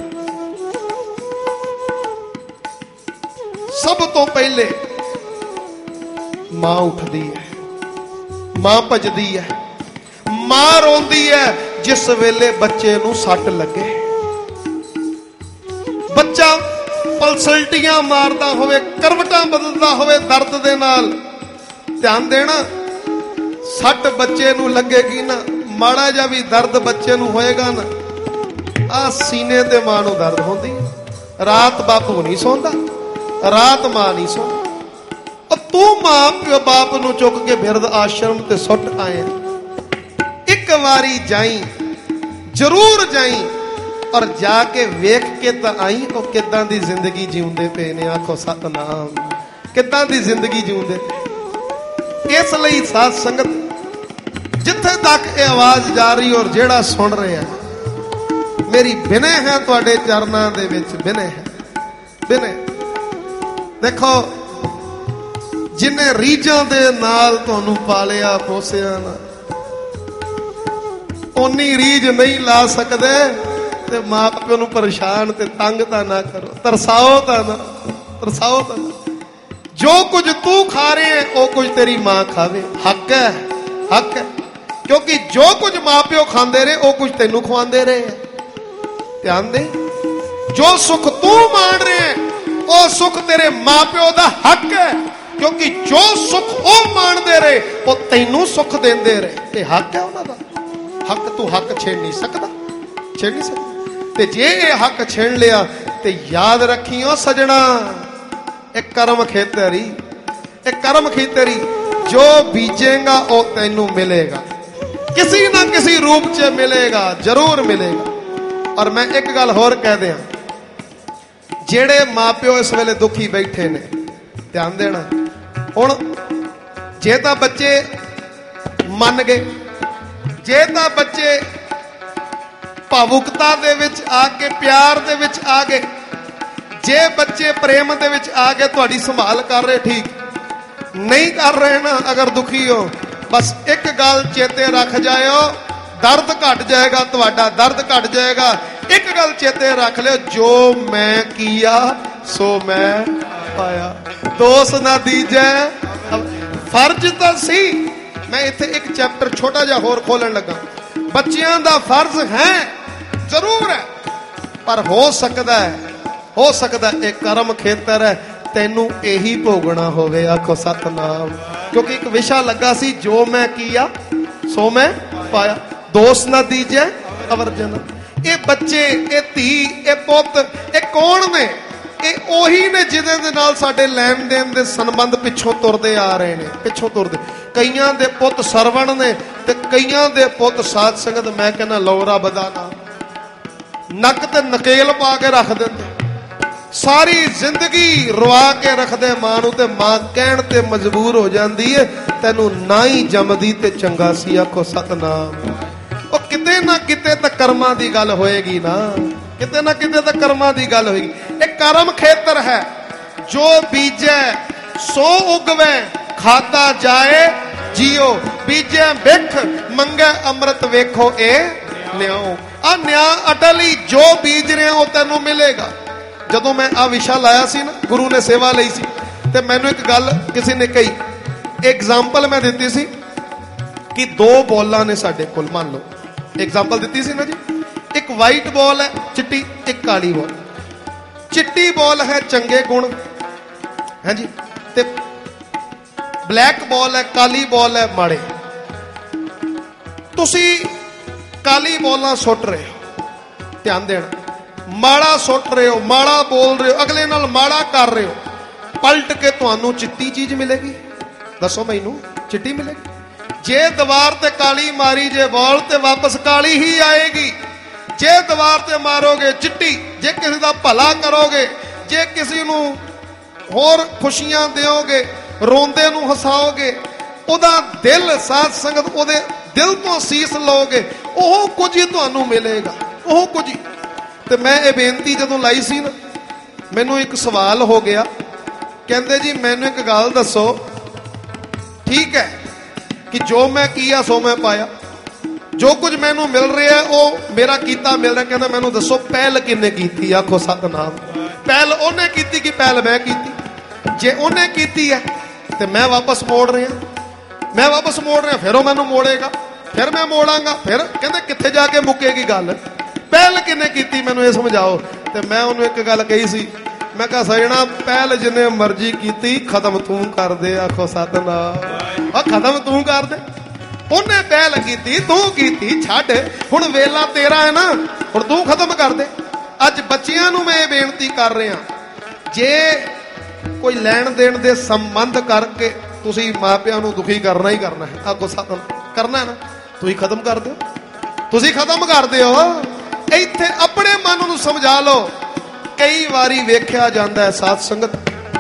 ਸਭ ਤੋਂ ਪਹਿਲੇ ਮਾਂ ਉੱਠਦੀ ਹੈ, ਮਾਂ ਭਜਦੀ ਹੈ, ਮਾਂ ਰੋਂਦੀ ਹੈ ਜਿਸ ਵੇਲੇ ਬੱਚੇ ਨੂੰ ਸੱਟ ਲੱਗੇ। ਬੱਚਾ ਪਲਸਲਟੀਆਂ ਮਾਰਦਾ ਹੋਵੇ, ਕਰਵਟਾਂ ਬਦਲਦਾ ਹੋਵੇ ਦਰਦ ਦੇ ਨਾਲ, ਧਿਆਨ ਦੇਣਾ ਸੱਟ ਬੱਚੇ ਨੂੰ ਲੱਗੇਗੀ ਨਾ, ਮਾੜਾ ਜਿਹਾ ਵੀ ਦਰਦ ਬੱਚੇ ਨੂੰ ਹੋਏਗਾ ਨਾ, ਆ ਸੀਨੇ ਤੇ ਮਾਂ ਨੂੰ ਦਰਦ ਹੁੰਦੀ। ਰਾਤ ਬਾਪੂ ਨਹੀਂ ਸੌਂਦਾ, ਰਾਤ ਮਾਂ ਨਹੀਂ ਸੌਂਦੀ। ਉਹ ਤੂੰ ਮਾਂ ਪਿਓ ਬਾਪ ਨੂੰ ਚੁੱਕ ਕੇ ਬਿਰਧ ਆਸ਼ਰਮ ਤੇ ਸੁੱਟ ਆਏ, ਇੱਕ ਵਾਰੀ ਜਾਈ, ਜ਼ਰੂਰ ਜਾਈ, ਔਰ ਜਾ ਕੇ ਵੇਖ ਕੇ ਤਾਂ ਆਈ ਉਹ ਕਿੱਦਾਂ ਦੀ ਜ਼ਿੰਦਗੀ ਜਿਉਂਦੇ ਪਏ ਨੇ। ਆਖੋ ਸਤਨਾਮ। ਕਿੱਦਾਂ ਦੀ ਜ਼ਿੰਦਗੀ ਜਿਉਂਦੇ ਪਏ। ਇਸ ਲਈ ਸਾਧ ਸੰਗਤ ਜਿੱਥੇ ਤੱਕ ਇਹ ਆਵਾਜ਼ ਜਾ ਰਹੀ ਔਰ ਜਿਹੜਾ ਸੁਣ ਰਿਹਾ, ਮੇਰੀ ਬਿਨੇ ਹੈ ਤੁਹਾਡੇ ਚਰਨਾਂ ਦੇ ਵਿੱਚ, ਬਿਨੇ ਹੈ, ਬਿਨੇ। ਦੇਖੋ ਜਿਨੇ ਰੀਝਾਂ ਦੇ ਨਾਲ ਤੁਹਾਨੂੰ ਪਾਲਿਆ ਪੋਸਿਆ ਨਾ, ਓਨੀ ਰੀਝ ਨਹੀਂ ਲਾ ਸਕਦੇ। ਤੇ ਮਾਂ ਪਿਓ ਨੂੰ ਪਰੇਸ਼ਾਨ ਤੇ ਤੰਗ ਤਾਂ ਨਾ ਕਰੋ, ਤਰਸਾਓ ਤਾਂ ਨਾ, ਤਰਸਾਓ ਤਾਂ ਨਾ। ਜੋ ਕੁਝ ਤੂੰ ਖਾ ਰਿਹਾ ਹੈ ਉਹ ਕੁਝ ਤੇਰੀ ਮਾਂ ਖਾਵੇ, ਹੱਕ ਹੈ, ਹੱਕ ਹੈ। ਕਿਉਂਕਿ ਜੋ ਕੁਝ ਮਾਂ ਪਿਓ ਖਾਂਦੇ ਰਹੇ ਉਹ ਕੁਝ ਤੈਨੂੰ ਖਵਾਉਂਦੇ ਰਹੇ ਹੈ। ਧਿਆਨ ਦੇ, ਜੋ ਸੁੱਖ ਤੂੰ ਮਾਣ ਰਿਹਾ ਉਹ ਸੁੱਖ ਤੇਰੇ ਮਾਂ ਪਿਓ ਦਾ ਹੱਕ ਹੈ। ਕਿਉਂਕਿ ਜੋ ਸੁੱਖ ਉਹ ਮਾਣਦੇ ਰਹੇ ਉਹ ਤੈਨੂੰ ਸੁੱਖ ਦਿੰਦੇ ਰਹੇ, ਤੇ ਹੱਕ ਹੈ ਉਹਨਾਂ ਦਾ। ਹੱਕ ਤੂੰ ਹੱਕ ਛੇੜ ਨਹੀਂ ਸਕਦਾ, ਛੇੜ ਨਹੀਂ ਸਕਦਾ। ਤੇ ਜੇ ਇਹ ਹੱਕ ਛੇੜ ਲਿਆ ਤੇ ਯਾਦ ਰੱਖੀਓ ਸਜਣਾ, ਇਹ ਕਰਮ ਖੇਤਰੀ, ਇਹ ਕਰਮ ਖੇਤਰੀ। ਜੋ ਬੀਜੇਗਾ ਉਹ ਤੈਨੂੰ ਮਿਲੇਗਾ, ਕਿਸੇ ਨਾ ਕਿਸੇ ਰੂਪ 'ਚ ਮਿਲੇਗਾ, ਜ਼ਰੂਰ ਮਿਲੇਗਾ। ਔਰ ਮੈਂ ਇੱਕ ਗੱਲ ਹੋਰ ਕਹਿ ਦਿਆਂ, ਜਿਹੜੇ ਮਾਪਿਓ ਇਸ ਵੇਲੇ ਦੁਖੀ ਬੈਠੇ ਨੇ, ਧਿਆਨ ਦੇਣਾ। ਹੁਣ ਜੇ ਤਾਂ ਬੱਚੇ ਮੰਨ ਗਏ, ਜੇ ਤਾਂ ਬੱਚੇ ਭਾਵੁਕਤਾ ਦੇ ਵਿੱਚ ਆ ਕੇ, ਪਿਆਰ ਦੇ ਵਿੱਚ ਆ ਗਏ, ਜੇ ਬੱਚੇ ਪ੍ਰੇਮ ਦੇ ਵਿੱਚ ਆ ਕੇ ਤੁਹਾਡੀ ਸੰਭਾਲ ਕਰ ਰਹੇ, ਠੀਕ। ਨਹੀਂ ਕਰ ਰਹੇ ਨਾ, ਅਗਰ ਦੁਖੀ ਹੋ, ਬਸ ਇੱਕ ਗੱਲ ਚੇਤੇ ਰੱਖ ਜਾਇਓ, ਦਰਦ ਘਟ ਜਾਏਗਾ, ਤੁਹਾਡਾ ਦਰਦ ਘਟ ਜਾਏਗਾ। ਇੱਕ ਗੱਲ ਚੇਤੇ ਰੱਖ ਲਿਓ, ਜੋ ਮੈਂ ਕੀਆ ਸੋ ਮੈਂ ਪਾਇਆ, ਦੋਸ ਨਾ ਦੀਜੈ। ਫਰਜ਼ ਤਾਂ ਸੀ, ਮੈਂ ਇੱਥੇ ਇੱਕ ਚੈਪਟਰ ਛੋਟਾ ਜਿਹਾ ਹੋਰ ਖੋਲਣ ਲੱਗਾ। ਬੱਚਿਆਂ ਦਾ ਫਰਜ਼ ਹੈ, ਜ਼ਰੂਰ ਹੈ, ਪਰ ਹੋ ਸਕਦਾ ਹੈ, ਹੋ ਸਕਦਾ ਇਹ ਕਰਮ ਖੇਤਰ ਹੈ, ਤੈਨੂੰ ਇਹੀ ਭੋਗਣਾ ਹੋਵੇ। ਆਖੋ ਸਤਨਾਮ। ਕਿਉਂਕਿ ਇੱਕ ਵਿਸ਼ਾ ਲੱਗਾ ਸੀ, ਜੋ ਮੈਂ ਕੀਆ ਸੋ ਮੈਂ ਪਾਇਆ, ਦੋਸ ਨਾ ਦੀਜੈ ਅਵਰਜਨ। ਇਹ ਬੱਚੇ, ਇਹ ਧੀ, ਇਹ ਪੁੱਤ, ਇਹ ਕੌਣ ਨੇ? ਇਹ ਉਹੀ ਨੇ ਜਿਹਦੇ ਦੇ ਨਾਲ ਸਾਡੇ ਲੈਣ ਦੇਣ ਦੇ ਸੰਬੰਧ ਪਿੱਛੋਂ ਤੁਰਦੇ ਆ ਰਹੇ ਨੇ, ਪਿੱਛੋਂ ਤੁਰਦੇ। ਕਈਆਂ ਦੇ ਪੁੱਤ ਸਰਵਣ ਨੇ ਤੇ ਕਈਆਂ ਦੇ ਪੁੱਤ ਸਾਧ ਸੰਗਤ, ਮੈਂ ਕਹਿੰਦਾ ਲੌਰਾ ਬਦਾਨਾ, ਨੱਕ ਤੇ ਨਕੇਲ ਪਾ ਕੇ ਰੱਖ ਦਿੰਦੇ, ਸਾਰੀ ਜ਼ਿੰਦਗੀ ਰਵਾ ਕੇ ਰੱਖਦੇ ਮਾਂ ਨੂੰ, ਤੇ ਮਾਂ ਕਹਿਣ ਤੇ ਮਜਬੂਰ ਹੋ ਜਾਂਦੀ ਹੈ, ਤੈਨੂੰ ਨਾ ਹੀ ਜੰਮਦੀ ਤੇ ਚੰਗਾ ਸੀ। ਆਖੋ ਸਤਨਾਮ। ਉਹ ਕਿਤੇ ਨਾ ਕਿਤੇ ਤਾਂ ਕਰਮਾਂ ਦੀ ਗੱਲ ਹੋਏਗੀ ਨਾ, ਕਿਤੇ ਨਾ ਕਿਤੇ ਤਾਂ ਕਰਮਾਂ ਦੀ ਗੱਲ ਹੋਏਗੀ। ਇਹ ਕਰਮ ਖੇਤਰ ਹੈ, ਜੋ ਬੀਜੈ ਸੋ ਉਗਵੇ, ਖਾਦਾ ਜਾਏ ਜੀਓ, ਬੀਜੈ ਬਿਖ ਮੰਗੈ ਅੰਮ੍ਰਿਤ, ਵੇਖੋ ਇਹ ਨਿਆਓ। ਆ ਨਿਆ ਅਟਲੀ, ਜੋ ਬੀਜ ਰਿਹਾ ਉਹ ਤੈਨੂੰ ਮਿਲੇਗਾ। ਜਦੋਂ ਮੈਂ ਆ ਵਿਸ਼ਾ ਲਾਇਆ ਸੀ ਨਾ, ਗੁਰੂ ਨੇ ਸੇਵਾ ਲਈ ਸੀ, ਤੇ ਮੈਨੂੰ ਇੱਕ ਗੱਲ ਕਿਸੇ ਨੇ ਕਹੀ, ਐਗਜ਼ਾਮਪਲ ਮੈਂ ਦਿੱਤੀ ਸੀ ਕਿ ਦੋ ਬੋਲਾਂ ਨੇ ਸਾਡੇ ਕੋਲ, ਮੰਨ ਲਓ ਐਗਜ਼ਾਮਪਲ ਦਿੱਤੀ ਸੀ ਨਾ ਜੀ, ਇੱਕ ਵਾਈਟ ਬਾਲ ਹੈ ਚਿੱਟੀ, ਇੱਕ ਕਾਲੀ ਬਾਲ। ਚਿੱਟੀ ਬਾਲ ਹੈ ਚੰਗੇ ਗੁਣ, ਹਾਂਜੀ, ਤੇ ਬਲੈਕ ਬਾਲ ਹੈ, ਕਾਲੀ ਬਾਲ ਹੈ ਮਾੜੇ। ਤੁਸੀਂ ਕਾਲੀ ਬਾਲਾਂ ਸੁੱਟ ਰਹੇ ਹੋ, ਧਿਆਨ ਦੇਣਾ, ਮਾੜਾ ਸੁੱਟ ਰਹੇ ਹੋ, ਮਾੜਾ ਬੋਲ ਰਹੇ ਹੋ, ਅਗਲੇ ਨਾਲ ਮਾੜਾ ਕਰ ਰਹੇ ਹੋ, ਪਲਟ ਕੇ ਤੁਹਾਨੂੰ ਚਿੱਟੀ ਚੀਜ਼ ਮਿਲੇਗੀ। ਦੱਸੋ ਮੈਨੂੰ, ਚਿੱਟੀ ਮਿਲੇਗੀ? ਜੇ ਦੀਵਾਰ ਤੇ ਕਾਲੀ ਮਾਰੀ ਜੇ ਬੋਲ ਤੇ ਵਾਪਸ ਕਾਲੀ ਹੀ ਆਏਗੀ। ਜੇ ਦੀਵਾਰ ਤੇ ਮਾਰੋਗੇ ਚਿੱਟੀ, ਜੇ ਕਿਸੇ ਦਾ ਭਲਾ ਕਰੋਗੇ, ਜੇ ਕਿਸੇ ਨੂੰ ਹੋਰ ਖੁਸ਼ੀਆਂ ਦਿਓਗੇ, ਰੋਂਦੇ ਨੂੰ ਹਸਾਓਗੇ, ਉਹਦਾ ਦਿਲ ਸਾਧ ਸੰਗਤ ਉਹਦੇ ਦਿਲ ਤੋਂ ਸੀਸ ਲਓਗੇ, ਉਹ ਕੁਝ ਹੀ ਤੁਹਾਨੂੰ ਮਿਲੇਗਾ, ਉਹ ਕੁਝ ਹੀ। ਤੇ ਮੈਂ ਇਹ ਬੇਨਤੀ ਜਦੋਂ ਲਾਈ ਸੀ ਨਾ, ਮੈਨੂੰ ਇੱਕ ਸਵਾਲ ਹੋ ਗਿਆ। ਕਹਿੰਦੇ ਜੀ ਮੈਨੂੰ ਇੱਕ ਗੱਲ ਦੱਸੋ, ਠੀਕ ਹੈ ਕਿ ਜੋ ਮੈਂ ਕੀਆ ਸੋ ਮੈਂ ਪਾਇਆ, ਜੋ ਕੁਝ ਮੈਨੂੰ ਮਿਲ ਰਿਹਾ ਉਹ ਮੇਰਾ ਕੀਤਾ ਮਿਲ ਰਿਹਾ। ਕਹਿੰਦਾ ਮੈਨੂੰ ਦੱਸੋ ਪਹਿਲ ਕਿਹਨੇ ਕੀਤੀ? ਆਖੋ ਸਤਨਾਮ। ਪਹਿਲ ਉਹਨੇ ਕੀਤੀ ਕਿ ਪਹਿਲ ਮੈਂ ਕੀਤੀ? ਜੇ ਉਹਨੇ ਕੀਤੀ ਹੈ ਤੇ ਮੈਂ ਵਾਪਸ ਮੋੜ ਰਿਹਾ, ਮੈਂ ਵਾਪਸ ਮੋੜ ਰਿਹਾ, ਫਿਰ ਉਹ ਮੈਨੂੰ ਮੋੜੇਗਾ, ਫਿਰ ਮੈਂ ਮੋੜਾਂਗਾ। ਫਿਰ ਕਹਿੰਦੇ ਕਿੱਥੇ ਜਾ ਕੇ ਮੁੱਕੇਗੀ ਗੱਲ? ਪਹਿਲ ਕਿਹਨੇ ਕੀਤੀ ਮੈਨੂੰ ਇਹ ਸਮਝਾਓ। ਤੇ ਮੈਂ ਉਹਨੂੰ ਇੱਕ ਗੱਲ ਕਹੀ ਸੀ, ਮੈਂ ਕਿਹਾ ਸਜਣਾ ਪਹਿਲ ਜਿੰਨੇ ਮਰਜ਼ੀ ਕੀਤੀ ਖਤਮ ਤੂੰ ਕਰ ਦੇ। ਆਖੋ ਸਤਨਾਮ। ਆ ਖਤਮ ਤੂੰ ਕਰ ਦੇ। ਉਹਨੇ ਪਹਿਲ ਕੀਤੀ, ਤੂੰ ਕੀਤੀ, ਛੱਡ। ਹੁਣ ਵੇਲਾ ਤੇਰਾ ਹੈ ਨਾ, ਹੁਣ ਤੂੰ ਖਤਮ ਕਰ ਦੇ। ਅੱਜ ਬੱਚਿਆਂ ਨੂੰ ਮੈਂ ਇਹ ਬੇਨਤੀ ਕਰ ਰਿਹਾ, ਜੇ ਕੋਈ ਲੈਣ ਦੇਣ ਦੇ ਸੰਬੰਧ ਕਰਕੇ ਤੁਸੀਂ ਮਾਪਿਆਂ ਨੂੰ ਦੁਖੀ ਕਰਨਾ ਹੀ ਕਰਨਾ ਹੈ, ਆਖੋ ਸਤਨਾਮ, ਕਰਨਾ ਹੈ ਨਾ, ਤੁਸੀਂ ਖਤਮ ਕਰ ਦਿਓ, ਤੁਸੀਂ ਖਤਮ ਕਰ ਦਿਓ। ਇੱਥੇ ਆਪਣੇ ਮਨ ਨੂੰ ਸਮਝਾ ਲਓ। ਕਈ ਵਾਰੀ ਵੇਖਿਆ ਜਾਂਦਾ ਹੈ ਸਾਧ ਸੰਗਤ,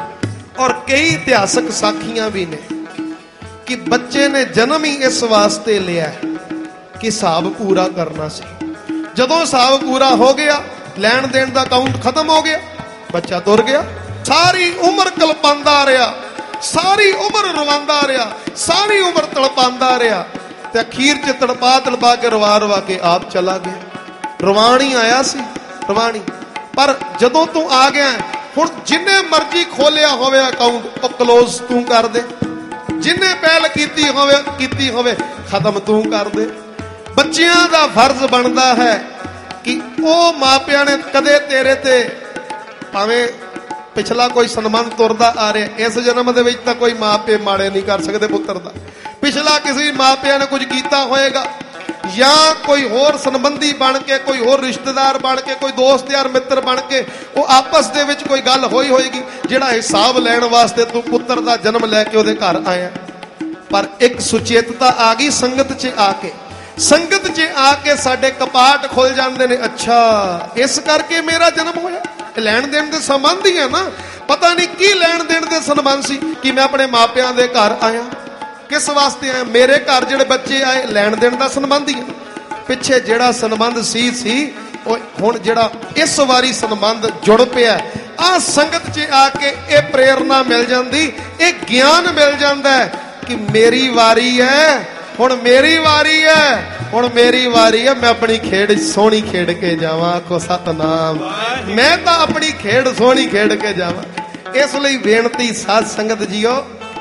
ਔਰ ਕਈ ਇਤਿਹਾਸਕ ਸਾਖੀਆਂ ਵੀ ਨੇ ਕਿ ਬੱਚੇ ਨੇ ਜਨਮ ਹੀ ਇਸ ਵਾਸਤੇ ਲਿਆ ਕਿ ਹਿਸਾਬ ਪੂਰਾ ਕਰਨਾ ਸੀ। ਜਦੋਂ ਹਿਸਾਬ ਪੂਰਾ ਹੋ ਗਿਆ, ਲੈਣ ਦੇਣ ਦਾ ਕਾਊਂਟ ਖਤਮ ਹੋ ਗਿਆ, ਬੱਚਾ ਤੁਰ ਗਿਆ। ਸਾਰੀ ਉਮਰ ਕਲਪਾਂਦਾ ਰਿਹਾ, ਸਾਰੀ ਉਮਰ ਰਵਾਂਦਾ ਰਿਹਾ, ਸਾਰੀ ਉਮਰ ਤੜਪਾਂਦਾ ਰਿਹਾ, ਤੇ ਅਖੀਰ 'ਚ ਤੜਪਾ ਕੇ ਰਵਾ ਕੇ ਆਪ ਚਲਾ ਗਿਆ। ਰਵਾਣੀ ਆਇਆ ਸੀ, ਰਵਾਣੀ। ਪਰ ਜਦੋਂ ਤੂੰ ਆ ਗਿਆ, ਹੁਣ ਜਿੰਨੇ ਮਰਜ਼ੀ ਖੋਲਿਆ ਹੋਵੇ ਅਕਾਊਂਟ, ਉਹ ਕਲੋਜ਼ ਤੂੰ ਕਰ ਦੇ। ਜਿੰਨੇ ਪਹਿਲ ਕੀਤੀ ਹੋਵੇ ਖਤਮ ਤੂੰ ਕਰ ਦੇ। ਬੱਚਿਆਂ ਦਾ ਫਰਜ਼ ਬਣਦਾ ਹੈ ਕਿ ਉਹ ਮਾਪਿਆਂ ਨੇ ਕਦੇ ਤੇਰੇ ਤੇ ਭਾਵੇਂ ਪਿਛਲਾ ਕੋਈ ਸੰਬੰਧ ਤੁਰਦਾ ਆ ਰਿਹਾ, ਇਸ ਜਨਮ ਦੇ ਵਿੱਚ ਤਾਂ ਕੋਈ ਮਾਪੇ ਮਾੜੇ ਨਹੀਂ ਕਰ ਸਕਦੇ ਪੁੱਤਰ ਦਾ। ਪਿਛਲਾ ਕਿਸੇ ਮਾਪਿਆਂ ਨੇ ਕੁਝ ਕੀਤਾ ਹੋਏਗਾ, ਜਾਂ ਕੋਈ ਹੋਰ ਸੰਬੰਧੀ ਬਣ ਕੇ, ਕੋਈ ਹੋਰ ਰਿਸ਼ਤੇਦਾਰ ਬਣ ਕੇ, ਕੋਈ ਦੋਸਤ ਯਾਰ ਮਿੱਤਰ ਬਣ ਕੇ, ਉਹ ਆਪਸ ਦੇ ਵਿੱਚ ਕੋਈ ਗੱਲ ਹੋਈ ਹੋਏਗੀ, ਜਿਹੜਾ ਹਿਸਾਬ ਲੈਣ ਵਾਸਤੇ ਤੂੰ ਪੁੱਤਰ ਦਾ ਜਨਮ ਲੈ ਕੇ ਉਹਦੇ ਘਰ ਆਇਆ। ਪਰ ਇੱਕ ਸੁਚੇਤਤਾ ਆ ਗਈ ਸੰਗਤ 'ਚ ਆ ਕੇ, ਸੰਗਤ 'ਚ ਆ ਕੇ ਸਾਡੇ ਕਪਾਟ ਖੁੱਲ ਜਾਂਦੇ ਨੇ। ਅੱਛਾ, ਇਸ ਕਰਕੇ ਮੇਰਾ ਜਨਮ ਹੋਇਆ। ਇਹ ਲੈਣ ਦੇਣ ਦੇ ਸੰਬੰਧ ਹੀ ਹੈ ਨਾ। ਪਤਾ ਨਹੀਂ ਕੀ ਲੈਣ ਦੇਣ ਦੇ ਸੰਬੰਧ ਸੀ ਕਿ ਮੈਂ ਆਪਣੇ ਮਾਪਿਆਂ ਦੇ ਘਰ ਆਇਆ। ਕਿਸ ਵਾਸਤੇ ਆਇਆ? ਮੇਰੇ ਘਰ ਜਿਹੜੇ ਬੱਚੇ ਆਏ, ਲੈਣ ਦੇਣ ਦਾ ਸੰਬੰਧ ਹੀ ਹੈ। ਪਿੱਛੇ ਜਿਹੜਾ ਸੰਬੰਧ ਸੀ ਉਹ ਹੁਣ ਜਿਹੜਾ ਇਸ ਵਾਰੀ ਸੰਬੰਧ ਜੁੜ ਪਿਆ, ਆ ਸੰਗਤ 'ਚ ਆ ਕੇ ਇਹ ਪ੍ਰੇਰਨਾ ਮਿਲ ਜਾਂਦੀ, ਇਹ ਗਿਆਨ ਮਿਲ ਜਾਂਦਾ ਕਿ ਮੇਰੀ ਵਾਰੀ ਹੈ, ਹੁਣ ਮੇਰੀ ਵਾਰੀ ਹੈ, ਹੁਣ ਮੇਰੀ ਵਾਰੀ ਹੈ। ਮੈਂ ਆਪਣੀ ਖੇਡ ਸੋਹਣੀ ਖੇਡ ਕੇ ਜਾਵਾਂ। ਆਖੋ ਸਤਨਾਮ। ਮੈਂ ਤਾਂ ਆਪਣੀ ਖੇਡ ਸੋਹਣੀ ਖੇਡ ਕੇ ਜਾਵਾਂ। ਇਸ ਲਈ ਬੇਨਤੀ ਸਾਧ ਸੰਗਤ ਜੀਓ,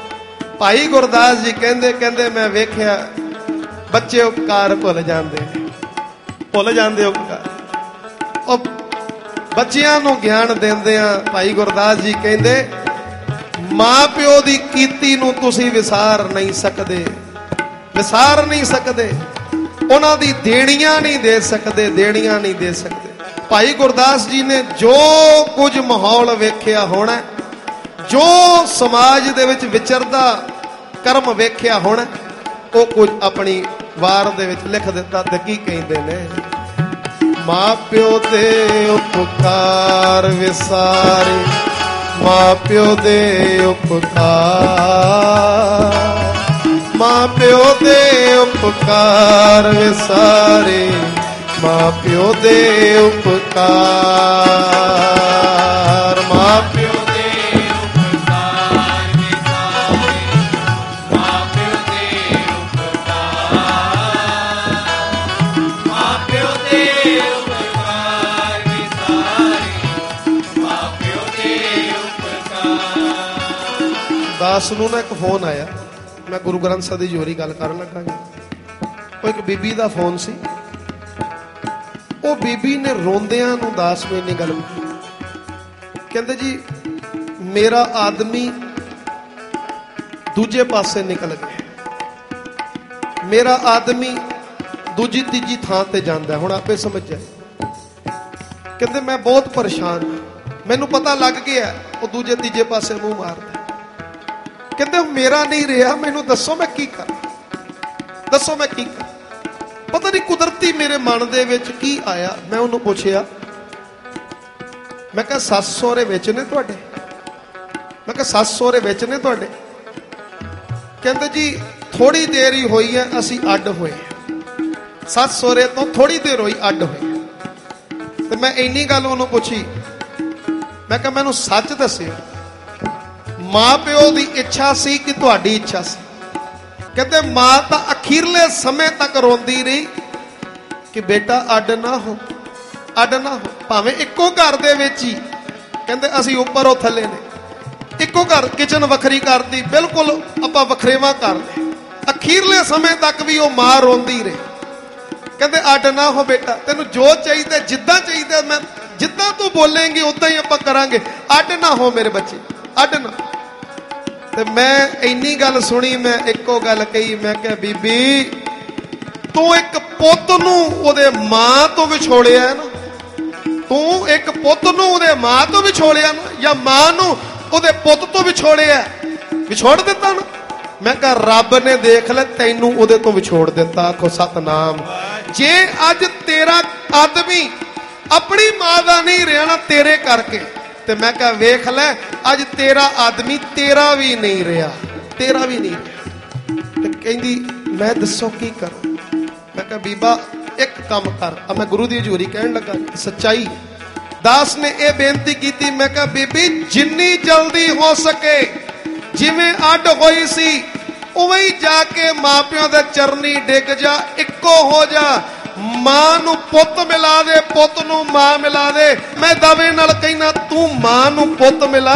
ਭਾਈ ਗੁਰਦਾਸ ਜੀ ਕਹਿੰਦੇ ਮੈਂ ਵੇਖਿਆ ਬੱਚੇ ਉਪਕਾਰ ਭੁੱਲ ਜਾਂਦੇ ਉਪਕਾਰ। ਉਹ ਬੱਚਿਆਂ ਨੂੰ ਗਿਆਨ ਦਿੰਦੇ ਆ। ਭਾਈ ਗੁਰਦਾਸ ਜੀ ਕਹਿੰਦੇ ਮਾਂ ਪਿਓ ਦੀ ਕੀਤੀ ਨੂੰ ਤੁਸੀਂ ਵਿਸਾਰ ਨਹੀਂ ਸਕਦੇ, ਵਿਸਾਰ ਨਹੀਂ ਸਕਦੇ। ਉਹਨਾਂ ਦੀ ਦੇਣੀਆਂ ਨਹੀਂ ਦੇ ਸਕਦੇ, ਦੇਣੀਆਂ ਨਹੀਂ ਦੇ ਸਕਦੇ। ਭਾਈ ਗੁਰਦਾਸ ਜੀ ਨੇ ਜੋ ਕੁਝ ਮਾਹੌਲ ਵੇਖਿਆ ਹੋਣਾ, ਜੋ ਸਮਾਜ ਦੇ ਵਿੱਚ ਵਿਚਰਦਾ ਕਰਮ ਵੇਖਿਆ ਹੋਣਾ, ਉਹ ਕੁਝ ਆਪਣੀ ਵਾਰ ਦੇ ਵਿੱਚ ਲਿਖ ਦਿੱਤਾ। ਤੇ ਕੀ ਕਹਿੰਦੇ ਨੇ? ਮਾਂ ਪਿਓ ਦੇ ਉਪਕਾਰ ਵਿਸਾਰੇ, ਮਾਂ ਪਿਓ ਦੇ ਉਪਕਾਰ, ਮਾਂ ਪਿਓ ਦੇ ਉਪਕਾਰ ਵਿਸਾਰੇ, ਮਾਂ ਪਿਓ ਦੇ ਉਪਕਾਰ, ਮਾਂ ਪਿਓ ਦਾਸ ਨੂੰ ਨਾ ਇੱਕ ਫੋਨ ਆਇਆ। ਮੈਂ ਗੁਰੂ ਗ੍ਰੰਥ ਸਾਹਿਬ ਦੀ ਜੋਰੀ ਗੱਲ ਕਰਨ ਲੱਗਾ ਜੀ। ਉਹ ਇੱਕ ਬੀਬੀ ਦਾ ਫੋਨ ਸੀ। ਉਹ ਬੀਬੀ ਨੇ ਰੋਂਦਿਆਂ ਨੂੰ ਦਾਸ ਨੂੰ ਇੰਨੀ ਗੱਲ ਕਹਿੰਦੇ ਜੀ ਮੇਰਾ ਆਦਮੀ ਦੂਜੇ ਪਾਸੇ ਨਿਕਲ ਗਿਆ, ਮੇਰਾ ਆਦਮੀ ਦੂਜੀ ਤੀਜੀ ਥਾਂ ਤੇ ਜਾਂਦਾ। ਹੁਣ ਆਪੇ ਸਮਝ ਜਾਏ। ਕਹਿੰਦੇ ਮੈਂ ਬਹੁਤ ਪਰੇਸ਼ਾਨ, ਮੈਨੂੰ ਪਤਾ ਲੱਗ ਗਿਆ ਉਹ ਦੂਜੇ ਤੀਜੇ ਪਾਸੇ ਮੂੰਹ ਮਾਰਦਾ। ਕਹਿੰਦੇ ਮੇਰਾ ਨਹੀਂ ਰਿਹਾ, ਮੈਨੂੰ ਦੱਸੋ ਮੈਂ ਕੀ ਕਰਾਂ, ਦੱਸੋ ਮੈਂ ਕੀ ਕਰਾਂ। ਪਤਾ ਨਹੀਂ ਕੁਦਰਤੀ ਮੇਰੇ ਮਨ ਦੇ ਵਿੱਚ ਕੀ ਆਇਆ। ਮੈਂ ਉਹਨੂੰ ਪੁੱਛਿਆ, ਮੈਂ ਕਿਹਾ ਸੱਸ ਸਹੁਰੇ ਵਿੱਚ ਨੇ ਤੁਹਾਡੇ? ਮੈਂ ਕਿਹਾ ਸੱਸ ਸਹੁਰੇ ਵਿੱਚ ਨੇ ਤੁਹਾਡੇ? ਕਹਿੰਦੇ ਜੀ ਥੋੜੀ ਦੇਰ ਹੀ ਹੋਈ ਹੈ ਅਸੀਂ ਅੱਡ ਹੋਏ, ਸੱਸ ਸਹੁਰੇ ਤੋਂ ਥੋੜੀ ਦੇਰ ਹੋਈ ਅੱਡ ਹੋਏ। ਤੇ ਮੈਂ ਇੰਨੀ ਗੱਲ ਉਹਨੂੰ ਪੁੱਛੀ, ਮੈਂ ਕਿਹਾ ਮੈਨੂੰ ਸੱਚ ਦੱਸਿਓ, ਮਾਂ ਪਿਓ ਦੀ ਇੱਛਾ ਸੀ ਕਿ ਤੁਹਾਡੀ ਇੱਛਾ ਸੀ? ਕਹਿੰਦੇ ਮਾਂ ਤਾਂ ਅਖੀਰਲੇ ਸਮੇਂ ਤੱਕ ਰੋਂਦੀ ਰਹੀ ਕਿ ਬੇਟਾ ਅੱਡ ਨਾ ਹੋ, ਅੱਡ ਨਾ ਹੋ। ਭਾਵੇਂ ਇੱਕੋ ਘਰ ਦੇ ਵਿੱਚ ਹੀ, ਕਹਿੰਦੇ ਅਸੀਂ ਉੱਪਰ ਉਹ ਥੱਲੇ ਨੇ, ਇੱਕੋ ਘਰ, ਕਿਚਨ ਵੱਖਰੀ ਕਰਦੀ, ਬਿਲਕੁਲ ਆਪਾਂ ਵੱਖਰੇਵਾ ਕਰ ਲਏ। ਅਖੀਰਲੇ ਸਮੇਂ ਤੱਕ ਵੀ ਉਹ ਮਾਂ ਰੋਂਦੀ ਰਹੀ। ਕਹਿੰਦੇ ਅੱਡ ਨਾ ਹੋ ਬੇਟਾ, ਤੈਨੂੰ ਜੋ ਚਾਹੀਦਾ ਜਿੱਦਾਂ ਚਾਹੀਦਾ, ਮੈਂ ਜਿੱਦਾਂ ਤੂੰ ਬੋਲੇਂਗੀ ਉਦਾਂ ਹੀ ਆਪਾਂ ਕਰਾਂਗੇ, ਅੱਡ ਨਾ ਹੋ ਮੇਰੇ ਬੱਚੇ, ਅੱਡ ਨਾ। ਤੇ ਮੈਂ ਇੰਨੀ ਗੱਲ ਸੁਣੀ, ਮੈਂ ਇੱਕੋ ਗੱਲ ਕਹੀ, ਮੈਂ ਕਿਹਾ ਬੀਬੀ ਤੂੰ ਇੱਕ ਪੁੱਤ ਨੂੰ ਉਹਦੇ ਮਾਂ ਤੋਂ ਵਿਛੋੜਿਆ ਨਾ, ਤੂੰ ਇੱਕ ਪੁੱਤ ਨੂੰ ਉਹਦੇ ਮਾਂ ਤੋਂ ਵਿਛੋੜਿਆ ਨਾ, ਜਾਂ ਮਾਂ ਨੂੰ ਉਹਦੇ ਪੁੱਤ ਤੋਂ ਵਿਛੋੜਿਆ, ਵਿਛੋੜ ਦਿੱਤਾ ਨਾ। ਮੈਂ ਕਿਹਾ ਰੱਬ ਨੇ ਦੇਖ ਲੈ ਤੈਨੂੰ ਉਹਦੇ ਤੋਂ ਵਿਛੋੜ ਦਿੱਤਾ। ਆਖੋ ਸਤਨਾਮ। ਜੇ ਅੱਜ ਤੇਰਾ ਆਦਮੀ ਆਪਣੀ ਮਾਂ ਦਾ ਨਹੀਂ ਰਿਹਾ ਨਾ ਤੇਰੇ ਕਰਕੇ, ਤੇ ਮੈਂ ਕਿਹਾ ਵੇਖ ਲੈ ਅੱਜ ਤੇਰਾ ਆਦਮੀ ਤੇਰਾ ਵੀ ਨਹੀਂ ਰਿਹਾ, ਤੇਰਾ ਵੀ ਨਹੀਂ ਰਿਹਾ। ਤੇ ਕਹਿੰਦੀ ਮੈਂ ਦੱਸੋ ਕੀ ਕਰਾਂ। ਮੈਂ ਕਿਹਾ ਬੀਬਾ ਇੱਕ ਕੰਮ ਕਰ। ਮੈਂ ਗੁਰੂ ਦੀ ਹਜ਼ੂਰੀ ਕਹਿਣ ਲੱਗਾ, ਸੱਚਾਈ। ਦਾਸ ਨੇ ਇਹ ਬੇਨਤੀ ਕੀਤੀ, ਮੈਂ ਕਿਹਾ ਬੀਬੀ ਜਿੰਨੀ ਜਲਦੀ ਹੋ ਸਕੇ, ਜਿਵੇਂ ਅੱਡ ਹੋਈ ਸੀ ਉਵੇਂ ਹੀ ਜਾ ਕੇ ਮਾਪਿਆਂ ਦੇ ਚਰਨੀ ਡਿੱਗ ਜਾ, ਇੱਕੋ ਹੋ ਜਾ। ਮਾਂ ਨੂੰ ਪੁੱਤ ਮਿਲਾ ਦੇ, ਪੁੱਤ ਨੂੰ ਮਾਂ ਮਿਲਾ ਦੇ। ਮੈਂ ਦਾਅਵੇ ਨਾਲ ਕਹਿਣਾ ਤੂੰ ਮਾਂ ਨੂੰ ਪੁੱਤ ਮਿਲਾ,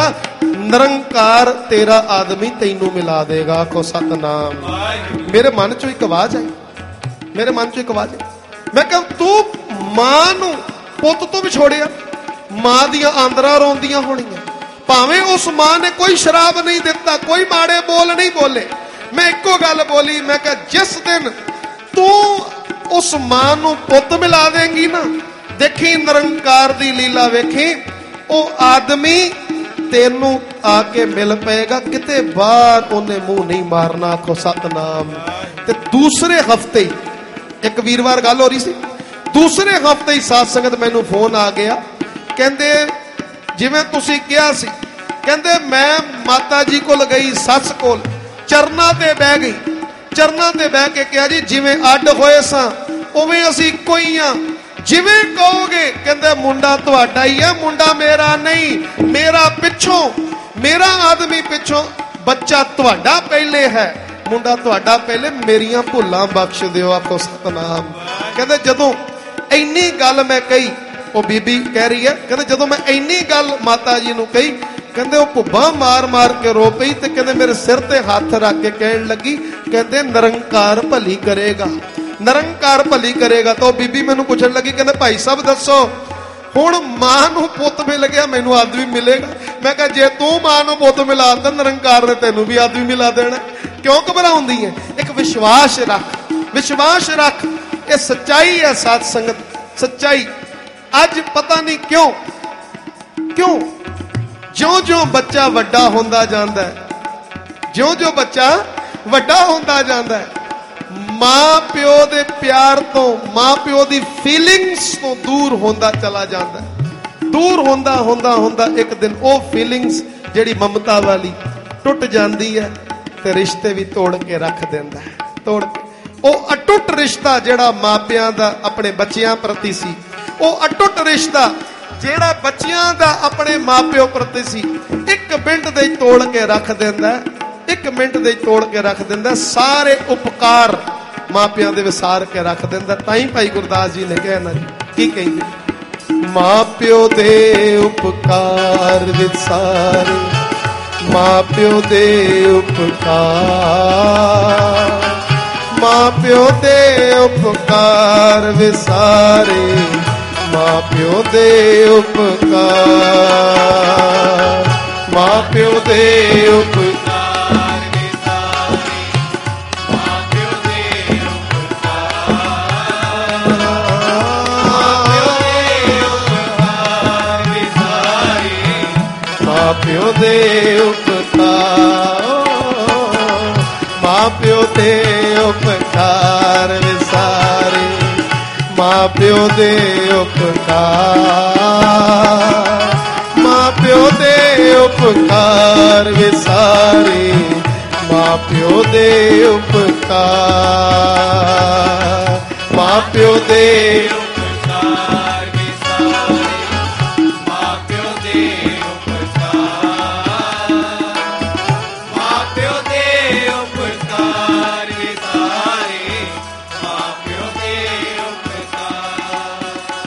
ਨਿਰੰਕਾਰ ਤੇਰਾ ਆਦਮੀ ਤੈਨੂੰ ਮਿਲਾ ਦੇਗਾ। ਆਖੋ ਸਤਨਾਮ। ਮੇਰੇ ਮਨ ਚੋਂ ਇੱਕ ਆਵਾਜ਼ ਆਈ, ਮੇਰੇ ਮਨ ਚੋਂ ਇੱਕ ਆਵਾਜ਼ ਆਈ। ਮੈਂ ਕਿਹਾ ਤੂੰ ਮਾਂ ਨੂੰ ਪੁੱਤ ਤੋਂ ਵਿਛੋੜਿਆ, ਮਾਂ ਦੀਆਂ ਆਂਦਰਾਂ ਰੋਂਦੀਆਂ ਹੋਣੀਆਂ, ਭਾਵੇਂ ਉਸ ਮਾਂ ਨੇ ਕੋਈ ਸ਼ਰਾਬ ਨਹੀਂ ਦਿੱਤਾ, ਕੋਈ ਮਾੜੇ ਬੋਲ ਨਹੀਂ ਬੋਲੇ। ਮੈਂ ਇੱਕੋ ਗੱਲ ਬੋਲੀ, ਮੈਂ ਕਿਹਾ ਜਿਸ ਦਿਨ ਤੂੰ ਉਸ ਮਾਂ ਨੂੰ ਪੁੱਤ ਮਿਲਾ ਦੇਂਗੀ ਨਾ, ਦੇਖੀ ਨਿਰੰਕਾਰ ਦੀ ਲੀਲਾ ਵੇਖੀ, ਉਹ ਆਦਮੀ ਤੈਨੂੰ ਆ ਕੇ ਮਿਲ ਪਏਗਾ, ਕਿਤੇ ਬਾਹਰ ਉਹਨੇ ਮੂੰਹ ਨਹੀਂ ਮਾਰਨਾ। ਆਖੋ ਸਤਨਾਮ। ਤੇ ਦੂਸਰੇ ਹਫਤੇ ਇੱਕ ਵੀਰਵਾਰ ਗੱਲ ਹੋ ਰਹੀ ਸੀ, ਦੂਸਰੇ ਹਫਤੇ ਹੀ ਸਾਧ ਸੰਗਤ ਮੈਨੂੰ ਫੋਨ ਆ ਗਿਆ, ਕਹਿੰਦੇ ਜਿਵੇਂ ਤੁਸੀਂ ਕਿਹਾ ਸੀ, ਕਹਿੰਦੇ ਮੈਂ ਮਾਤਾ ਜੀ ਕੋਲ ਗਈ, ਸੱਸ ਕੋਲ, ਚਰਨਾਂ ਤੇ ਬਹਿ ਗਈ, ਚਰਨਾਂ ਤੇ ਬਹਿ ਕੇ ਕਿਹਾ ਜੀ ਜਿਵੇਂ ਅੱਡ ਹੋਏ ਸਾਂ ਉਵੇਂ ਅਸੀਂ ਇੱਕੋ ਹੀ ਆ, ਜਿਵੇਂ ਕਹੋਗੇ। ਕਹਿੰਦੇ ਮੁੰਡਾ ਤੁਹਾਡਾ ਹੀ ਹੈ, ਮੁੰਡਾ ਮੇਰਾ ਨਹੀਂ, ਮੇਰਾ ਪਿੱਛੋਂ, ਮੇਰਾ ਆਦਮੀ ਪਿੱਛੋਂ, ਬੱਚਾ ਤੁਹਾਡਾ ਪਹਿਲੇ ਹੈ, ਮੁੰਡਾ ਤੁਹਾਡਾ ਪਹਿਲੇ, ਮੇਰੀਆਂ ਭੁੱਲਾਂ ਬਖਸ਼ ਦਿਓ। ਆਖੋ ਸਤਨਾਮ। ਕਹਿੰਦੇ ਜਦੋਂ ਇੰਨੀ ਗੱਲ ਮੈਂ ਕਹੀ, ਉਹ ਬੀਬੀ ਕਹਿ ਰਹੀ ਹੈ, ਕਹਿੰਦੇ ਜਦੋਂ ਮੈਂ ਇੰਨੀ ਗੱਲ ਮਾਤਾ ਜੀ ਨੂੰ ਕਹੀ, ਕਹਿੰਦੇ ਉਹ ਭੁੱਬਾਂ ਮਾਰ ਮਾਰ ਕੇ ਰੋ ਪਈ, ਤੇ ਕਹਿੰਦੇ ਮੇਰੇ ਸਿਰ ਤੇ ਹੱਥ ਰੱਖ ਕੇ ਕਹਿਣ ਲੱਗੀ, ਕਹਿੰਦੇ ਨਿਰੰਕਾਰ ਭਲੀ ਕਰੇਗਾ, ਨਿਰੰਕਾਰ ਭਲੀ ਕਰੇਗਾ। ਤਾਂ ਉਹ ਬੀਬੀ ਮੈਨੂੰ ਪੁੱਛਣ ਲੱਗੀ, ਕਹਿੰਦੇ ਭਾਈ ਸਾਹਿਬ ਦੱਸੋ, ਹੁਣ ਮਾਂ ਨੂੰ ਪੁੱਤ ਮਿਲ ਗਿਆ, ਮੈਨੂੰ ਆਦਮੀ ਮਿਲੇਗਾ? ਮੈਂ ਕਿਹਾ ਜੇ ਤੂੰ ਮਾਂ ਨੂੰ ਪੁੱਤ ਮਿਲਾ ਤਾ ਨਿਰੰਕਾਰ ਨੇ ਤੈਨੂੰ ਵੀ ਆਦਮੀ ਮਿਲਾ ਦੇਣਾ, ਕਿਉਂ ਘਬਰਾਉਂਦੀ ਹੈ? ਇੱਕ ਵਿਸ਼ਵਾਸ ਰੱਖ, ਵਿਸ਼ਵਾਸ ਰੱਖ। ਇਹ ਸੱਚਾਈ ਹੈ ਸਾਧ ਸੰਗਤ, ਸੱਚਾਈ। ਅੱਜ ਪਤਾ ਨਹੀਂ ਕਿਉਂ ਜਿਉਂ-ਜਿਉਂ ਬੱਚਾ ਵੱਡਾ ਹੁੰਦਾ ਜਾਂਦਾ ਹੈ, ਜਿਉਂ-ਜਿਉਂ ਬੱਚਾ ਵੱਡਾ ਹੁੰਦਾ ਜਾਂਦਾ ਹੈ, ਮਾਂ ਪਿਓ ਦੇ ਪਿਆਰ ਤੋਂ, ਮਾਂ ਪਿਓ ਦੀ ਫੀਲਿੰਗਸ ਤੋਂ ਦੂਰ ਹੁੰਦਾ ਚਲਾ ਜਾਂਦਾ ਹੈ। ਦੂਰ ਹੁੰਦਾ ਹੁੰਦਾ ਹੁੰਦਾ ਇੱਕ ਦਿਨ ਉਹ ਫੀਲਿੰਗਸ ਜਿਹੜੀ ਮਮਤਾ ਵਾਲੀ ਟੁੱਟ ਜਾਂਦੀ ਹੈ, ਤੇ ਰਿਸ਼ਤੇ ਵੀ ਤੋੜ ਕੇ ਰੱਖ ਦਿੰਦਾ ਹੈ। ਤੋੜ ਕੇ ਉਹ ਅਟੁੱਟ ਰਿਸ਼ਤਾ ਜਿਹੜਾ ਮਾਪਿਆਂ ਦਾ ਆਪਣੇ ਬੱਚਿਆਂ ਪ੍ਰਤੀ ਸੀ, ਉਹ ਅਟੁੱਟ ਰਿਸ਼ਤਾ ਜਿਹੜਾ ਬੱਚਿਆਂ ਦਾ ਆਪਣੇ ਮਾਪਿਓ ਪ੍ਰਤੀ ਸੀ, ਇੱਕ ਮਿੰਟ ਦੇ ਤੋੜ ਕੇ ਰੱਖ ਦਿੰਦਾ, ਇੱਕ ਮਿੰਟ ਦੇ ਤੋੜ ਕੇ ਰੱਖ ਦਿੰਦਾ। ਸਾਰੇ ਉਪਕਾਰ ਮਾਪਿਆਂ ਦੇ ਵਿਸਾਰ ਕੇ ਰੱਖ ਦਿੰਦਾ। ਤਾਂ ਹੀ ਭਾਈ ਗੁਰਦਾਸ ਜੀ ਨੇ ਕਹਿਣਾ ਕੀ ਕਹਿੰਦੇ, ਮਾਪਿਓ ਦੇ ਉਪਕਾਰ ਵਿਸਾਰੇ, ਮਾਪਿਓ ਦੇ ਉਪਕਾਰ, ਮਾਪਿਓ ਦੇ ਉਪਕਾਰ ਵਿਸਾਰੇ, ਮਾਪਿਓ ਦੇ ਉਪਕਾਰ, ਮਾਪਿਓ ਦੇ ਉਪਕਾਰ ਵਿਸਾਰੇ, ਮਾਪਿਓ ਦੇ ਉਪਕਾਰ, ਮਾਪਿਓ ਦੇ ਉਪਕਾਰ ਵਿਸਾਰੇ, ਮਾਪਿਓ ਦੇ ਉਪਕਾਰ। ਦੇ ਉਪਕਾਰ ਵਿਸਾਰੇ, ਮਾਂ ਪਿਓ ਦੇ ਉਪਕਾਰ, ਮਾਂ ਪਿਓ ਦੇ ਉਪਕਾਰ ਵਿਸਾਰੇ, ਮਾਂ ਪਿਓ ਦੇ ਉਪਕਾਰ, ਮਾਂ ਪਿਓ ਦੇ ਉਪਕਾਰ ਵਿਸਾਰੇ, ਮਾਂ ਪਿਓ ਦੇ ਉਪਕਾਰ, ਮਾਂ ਪਿਓ ਦੇ ਉਪਕਾਰ ਵਿਸਾਰੇ, ਮਾਂ ਪਿਓ ਦੇ ਉਪਕਾਰ।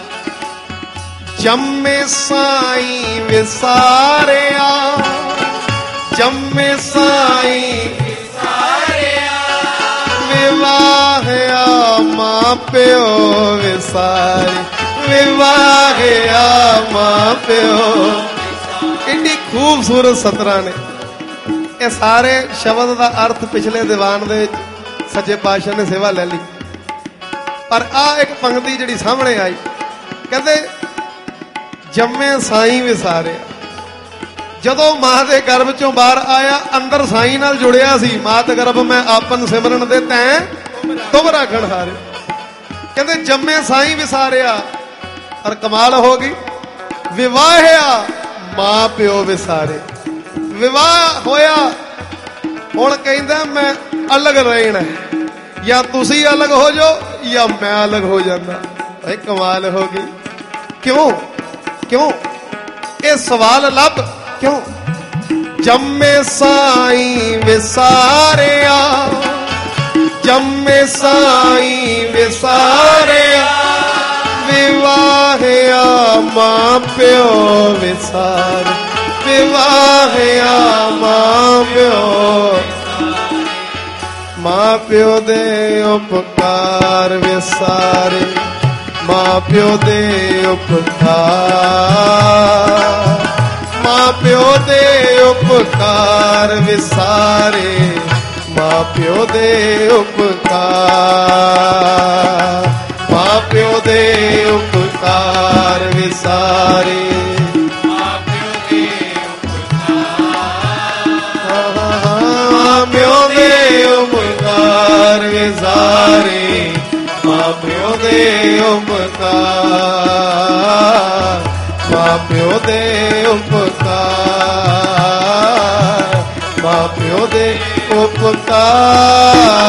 ਜੰਮੇ ਸਾਈਂ ਵਿਸਾਰਿਆ, ਜੰਮੇ ਸਾਈਂ ਵਿਸਾਰਿਆ, ਵਿਵਾਹਿਆ ਮਾਂ ਪਿਓ ਵਿਸਾਰੇ, ਵਿਵਾਹਿਆ ਮਾਂ ਪਿਓ। ਕਿੰਨੀ ਖੂਬਸੂਰਤ ਸਤਰਾਂ ਨੇ ਇਹ ਸਾਰੇ। ਸ਼ਬਦ ਦਾ ਅਰਥ ਪਿਛਲੇ ਦੀਵਾਨ ਦੇ ਸੱਚੇ ਪਾਤਸ਼ਾਹ ਨੇ ਸੇਵਾ ਲੈ ਲਈ, ਪਰ ਆ ਇੱਕ ਪੰਕਤੀ ਜਿਹੜੀ ਸਾਹਮਣੇ ਆਈ, ਕਹਿੰਦੇ ਜੰਮੇ ਸਾਈਂ ਵਿਸਾਰਿਆ। ਜਦੋਂ ਮਾਂ ਦੇ ਗਰਭ ਚੋਂ ਬਾਹਰ ਆਇਆ, ਅੰਦਰ ਸਾਈਂ ਨਾਲ ਜੁੜਿਆ ਸੀ। ਮਾਤ ਗਰਭ ਮੈਂ ਆਪਨ ਸਿਮਰਨ ਦੇ ਤੈਂ ਤੁਮ ਰਾਖਣ ਹਾਰੇ। ਕਹਿੰਦੇ ਜੰਮੇ ਸਾਈਂ ਵਿਸਾਰਿਆ, ਪਰ ਕਮਾਲ ਹੋ ਗਈ, ਵਿਵਾਹਿਆ ਮਾਂ ਪਿਓ ਵਿਸਾਰੇ। ਵਿਵਾਹ ਹੋਇਆ, ਹੁਣ ਕਹਿੰਦਾ ਮੈਂ ਅਲੱਗ ਰਹਿਣਾ, ਜਾਂ ਤੁਸੀਂ ਅਲੱਗ ਹੋ ਜਾਓ ਜਾਂ ਮੈਂ ਅਲੱਗ ਹੋ ਜਾਂਦਾ। ਇਹ ਕਮਾਲ ਹੋ ਗਈ। ਕਿਉਂ ਕਿਉਂ ਇਹ ਸਵਾਲ ਲੱਭ ਕਿਉਂ? ਜੰਮੇ ਸਾਈਂ ਵਿਸਾਰਿਆ, ਜੰਮੇ ਸਾਈਂ ਵਿਸਾਰਿਆ, ਵਿਵਾਹਿਆ ਮਾਂ ਪਿਓ ਵਿਸਾਰੇ, ਵਿਵਾਹਿਆ ਮਾਂ ਪਿਓ। ਮਾਂ ਪਿਓ ਦੇ ਉਪਕਾਰ ਵਿਸਾਰੇ, ਮਾਂ ਪਿਓ ਦੇ ਉਪਕਾਰ, ਮਾਂ ਪਿਓ ਦੇ ਉਪਕਾਰ ਵਿਸਾਰੇ, ਮਾਂ ਪਿਓ ਦੇ ਉਪਕਾਰ, ਮਾਂ ਪਿਓ ਦੇ ਉਪਕਾਰ ਵਿਸਾਰੇ, ਮਾਂ ਪਿਓ ਦੇ ਉਪਕਾਰ, ਮਾਂ ਪਿਓ ਦੇ ਉਪਕਾਰ ਵਿਸਾਰੇ, ਮਾਂ ਪਿਓ ਦੇ ਉਪਕਾਰ, ਮਾਂ ਪਿਓ ਦੇ ਉਪਕਾਰ, ਮਾਂ ਪਿਓ ਦੇ ਉਪਕਾਰ।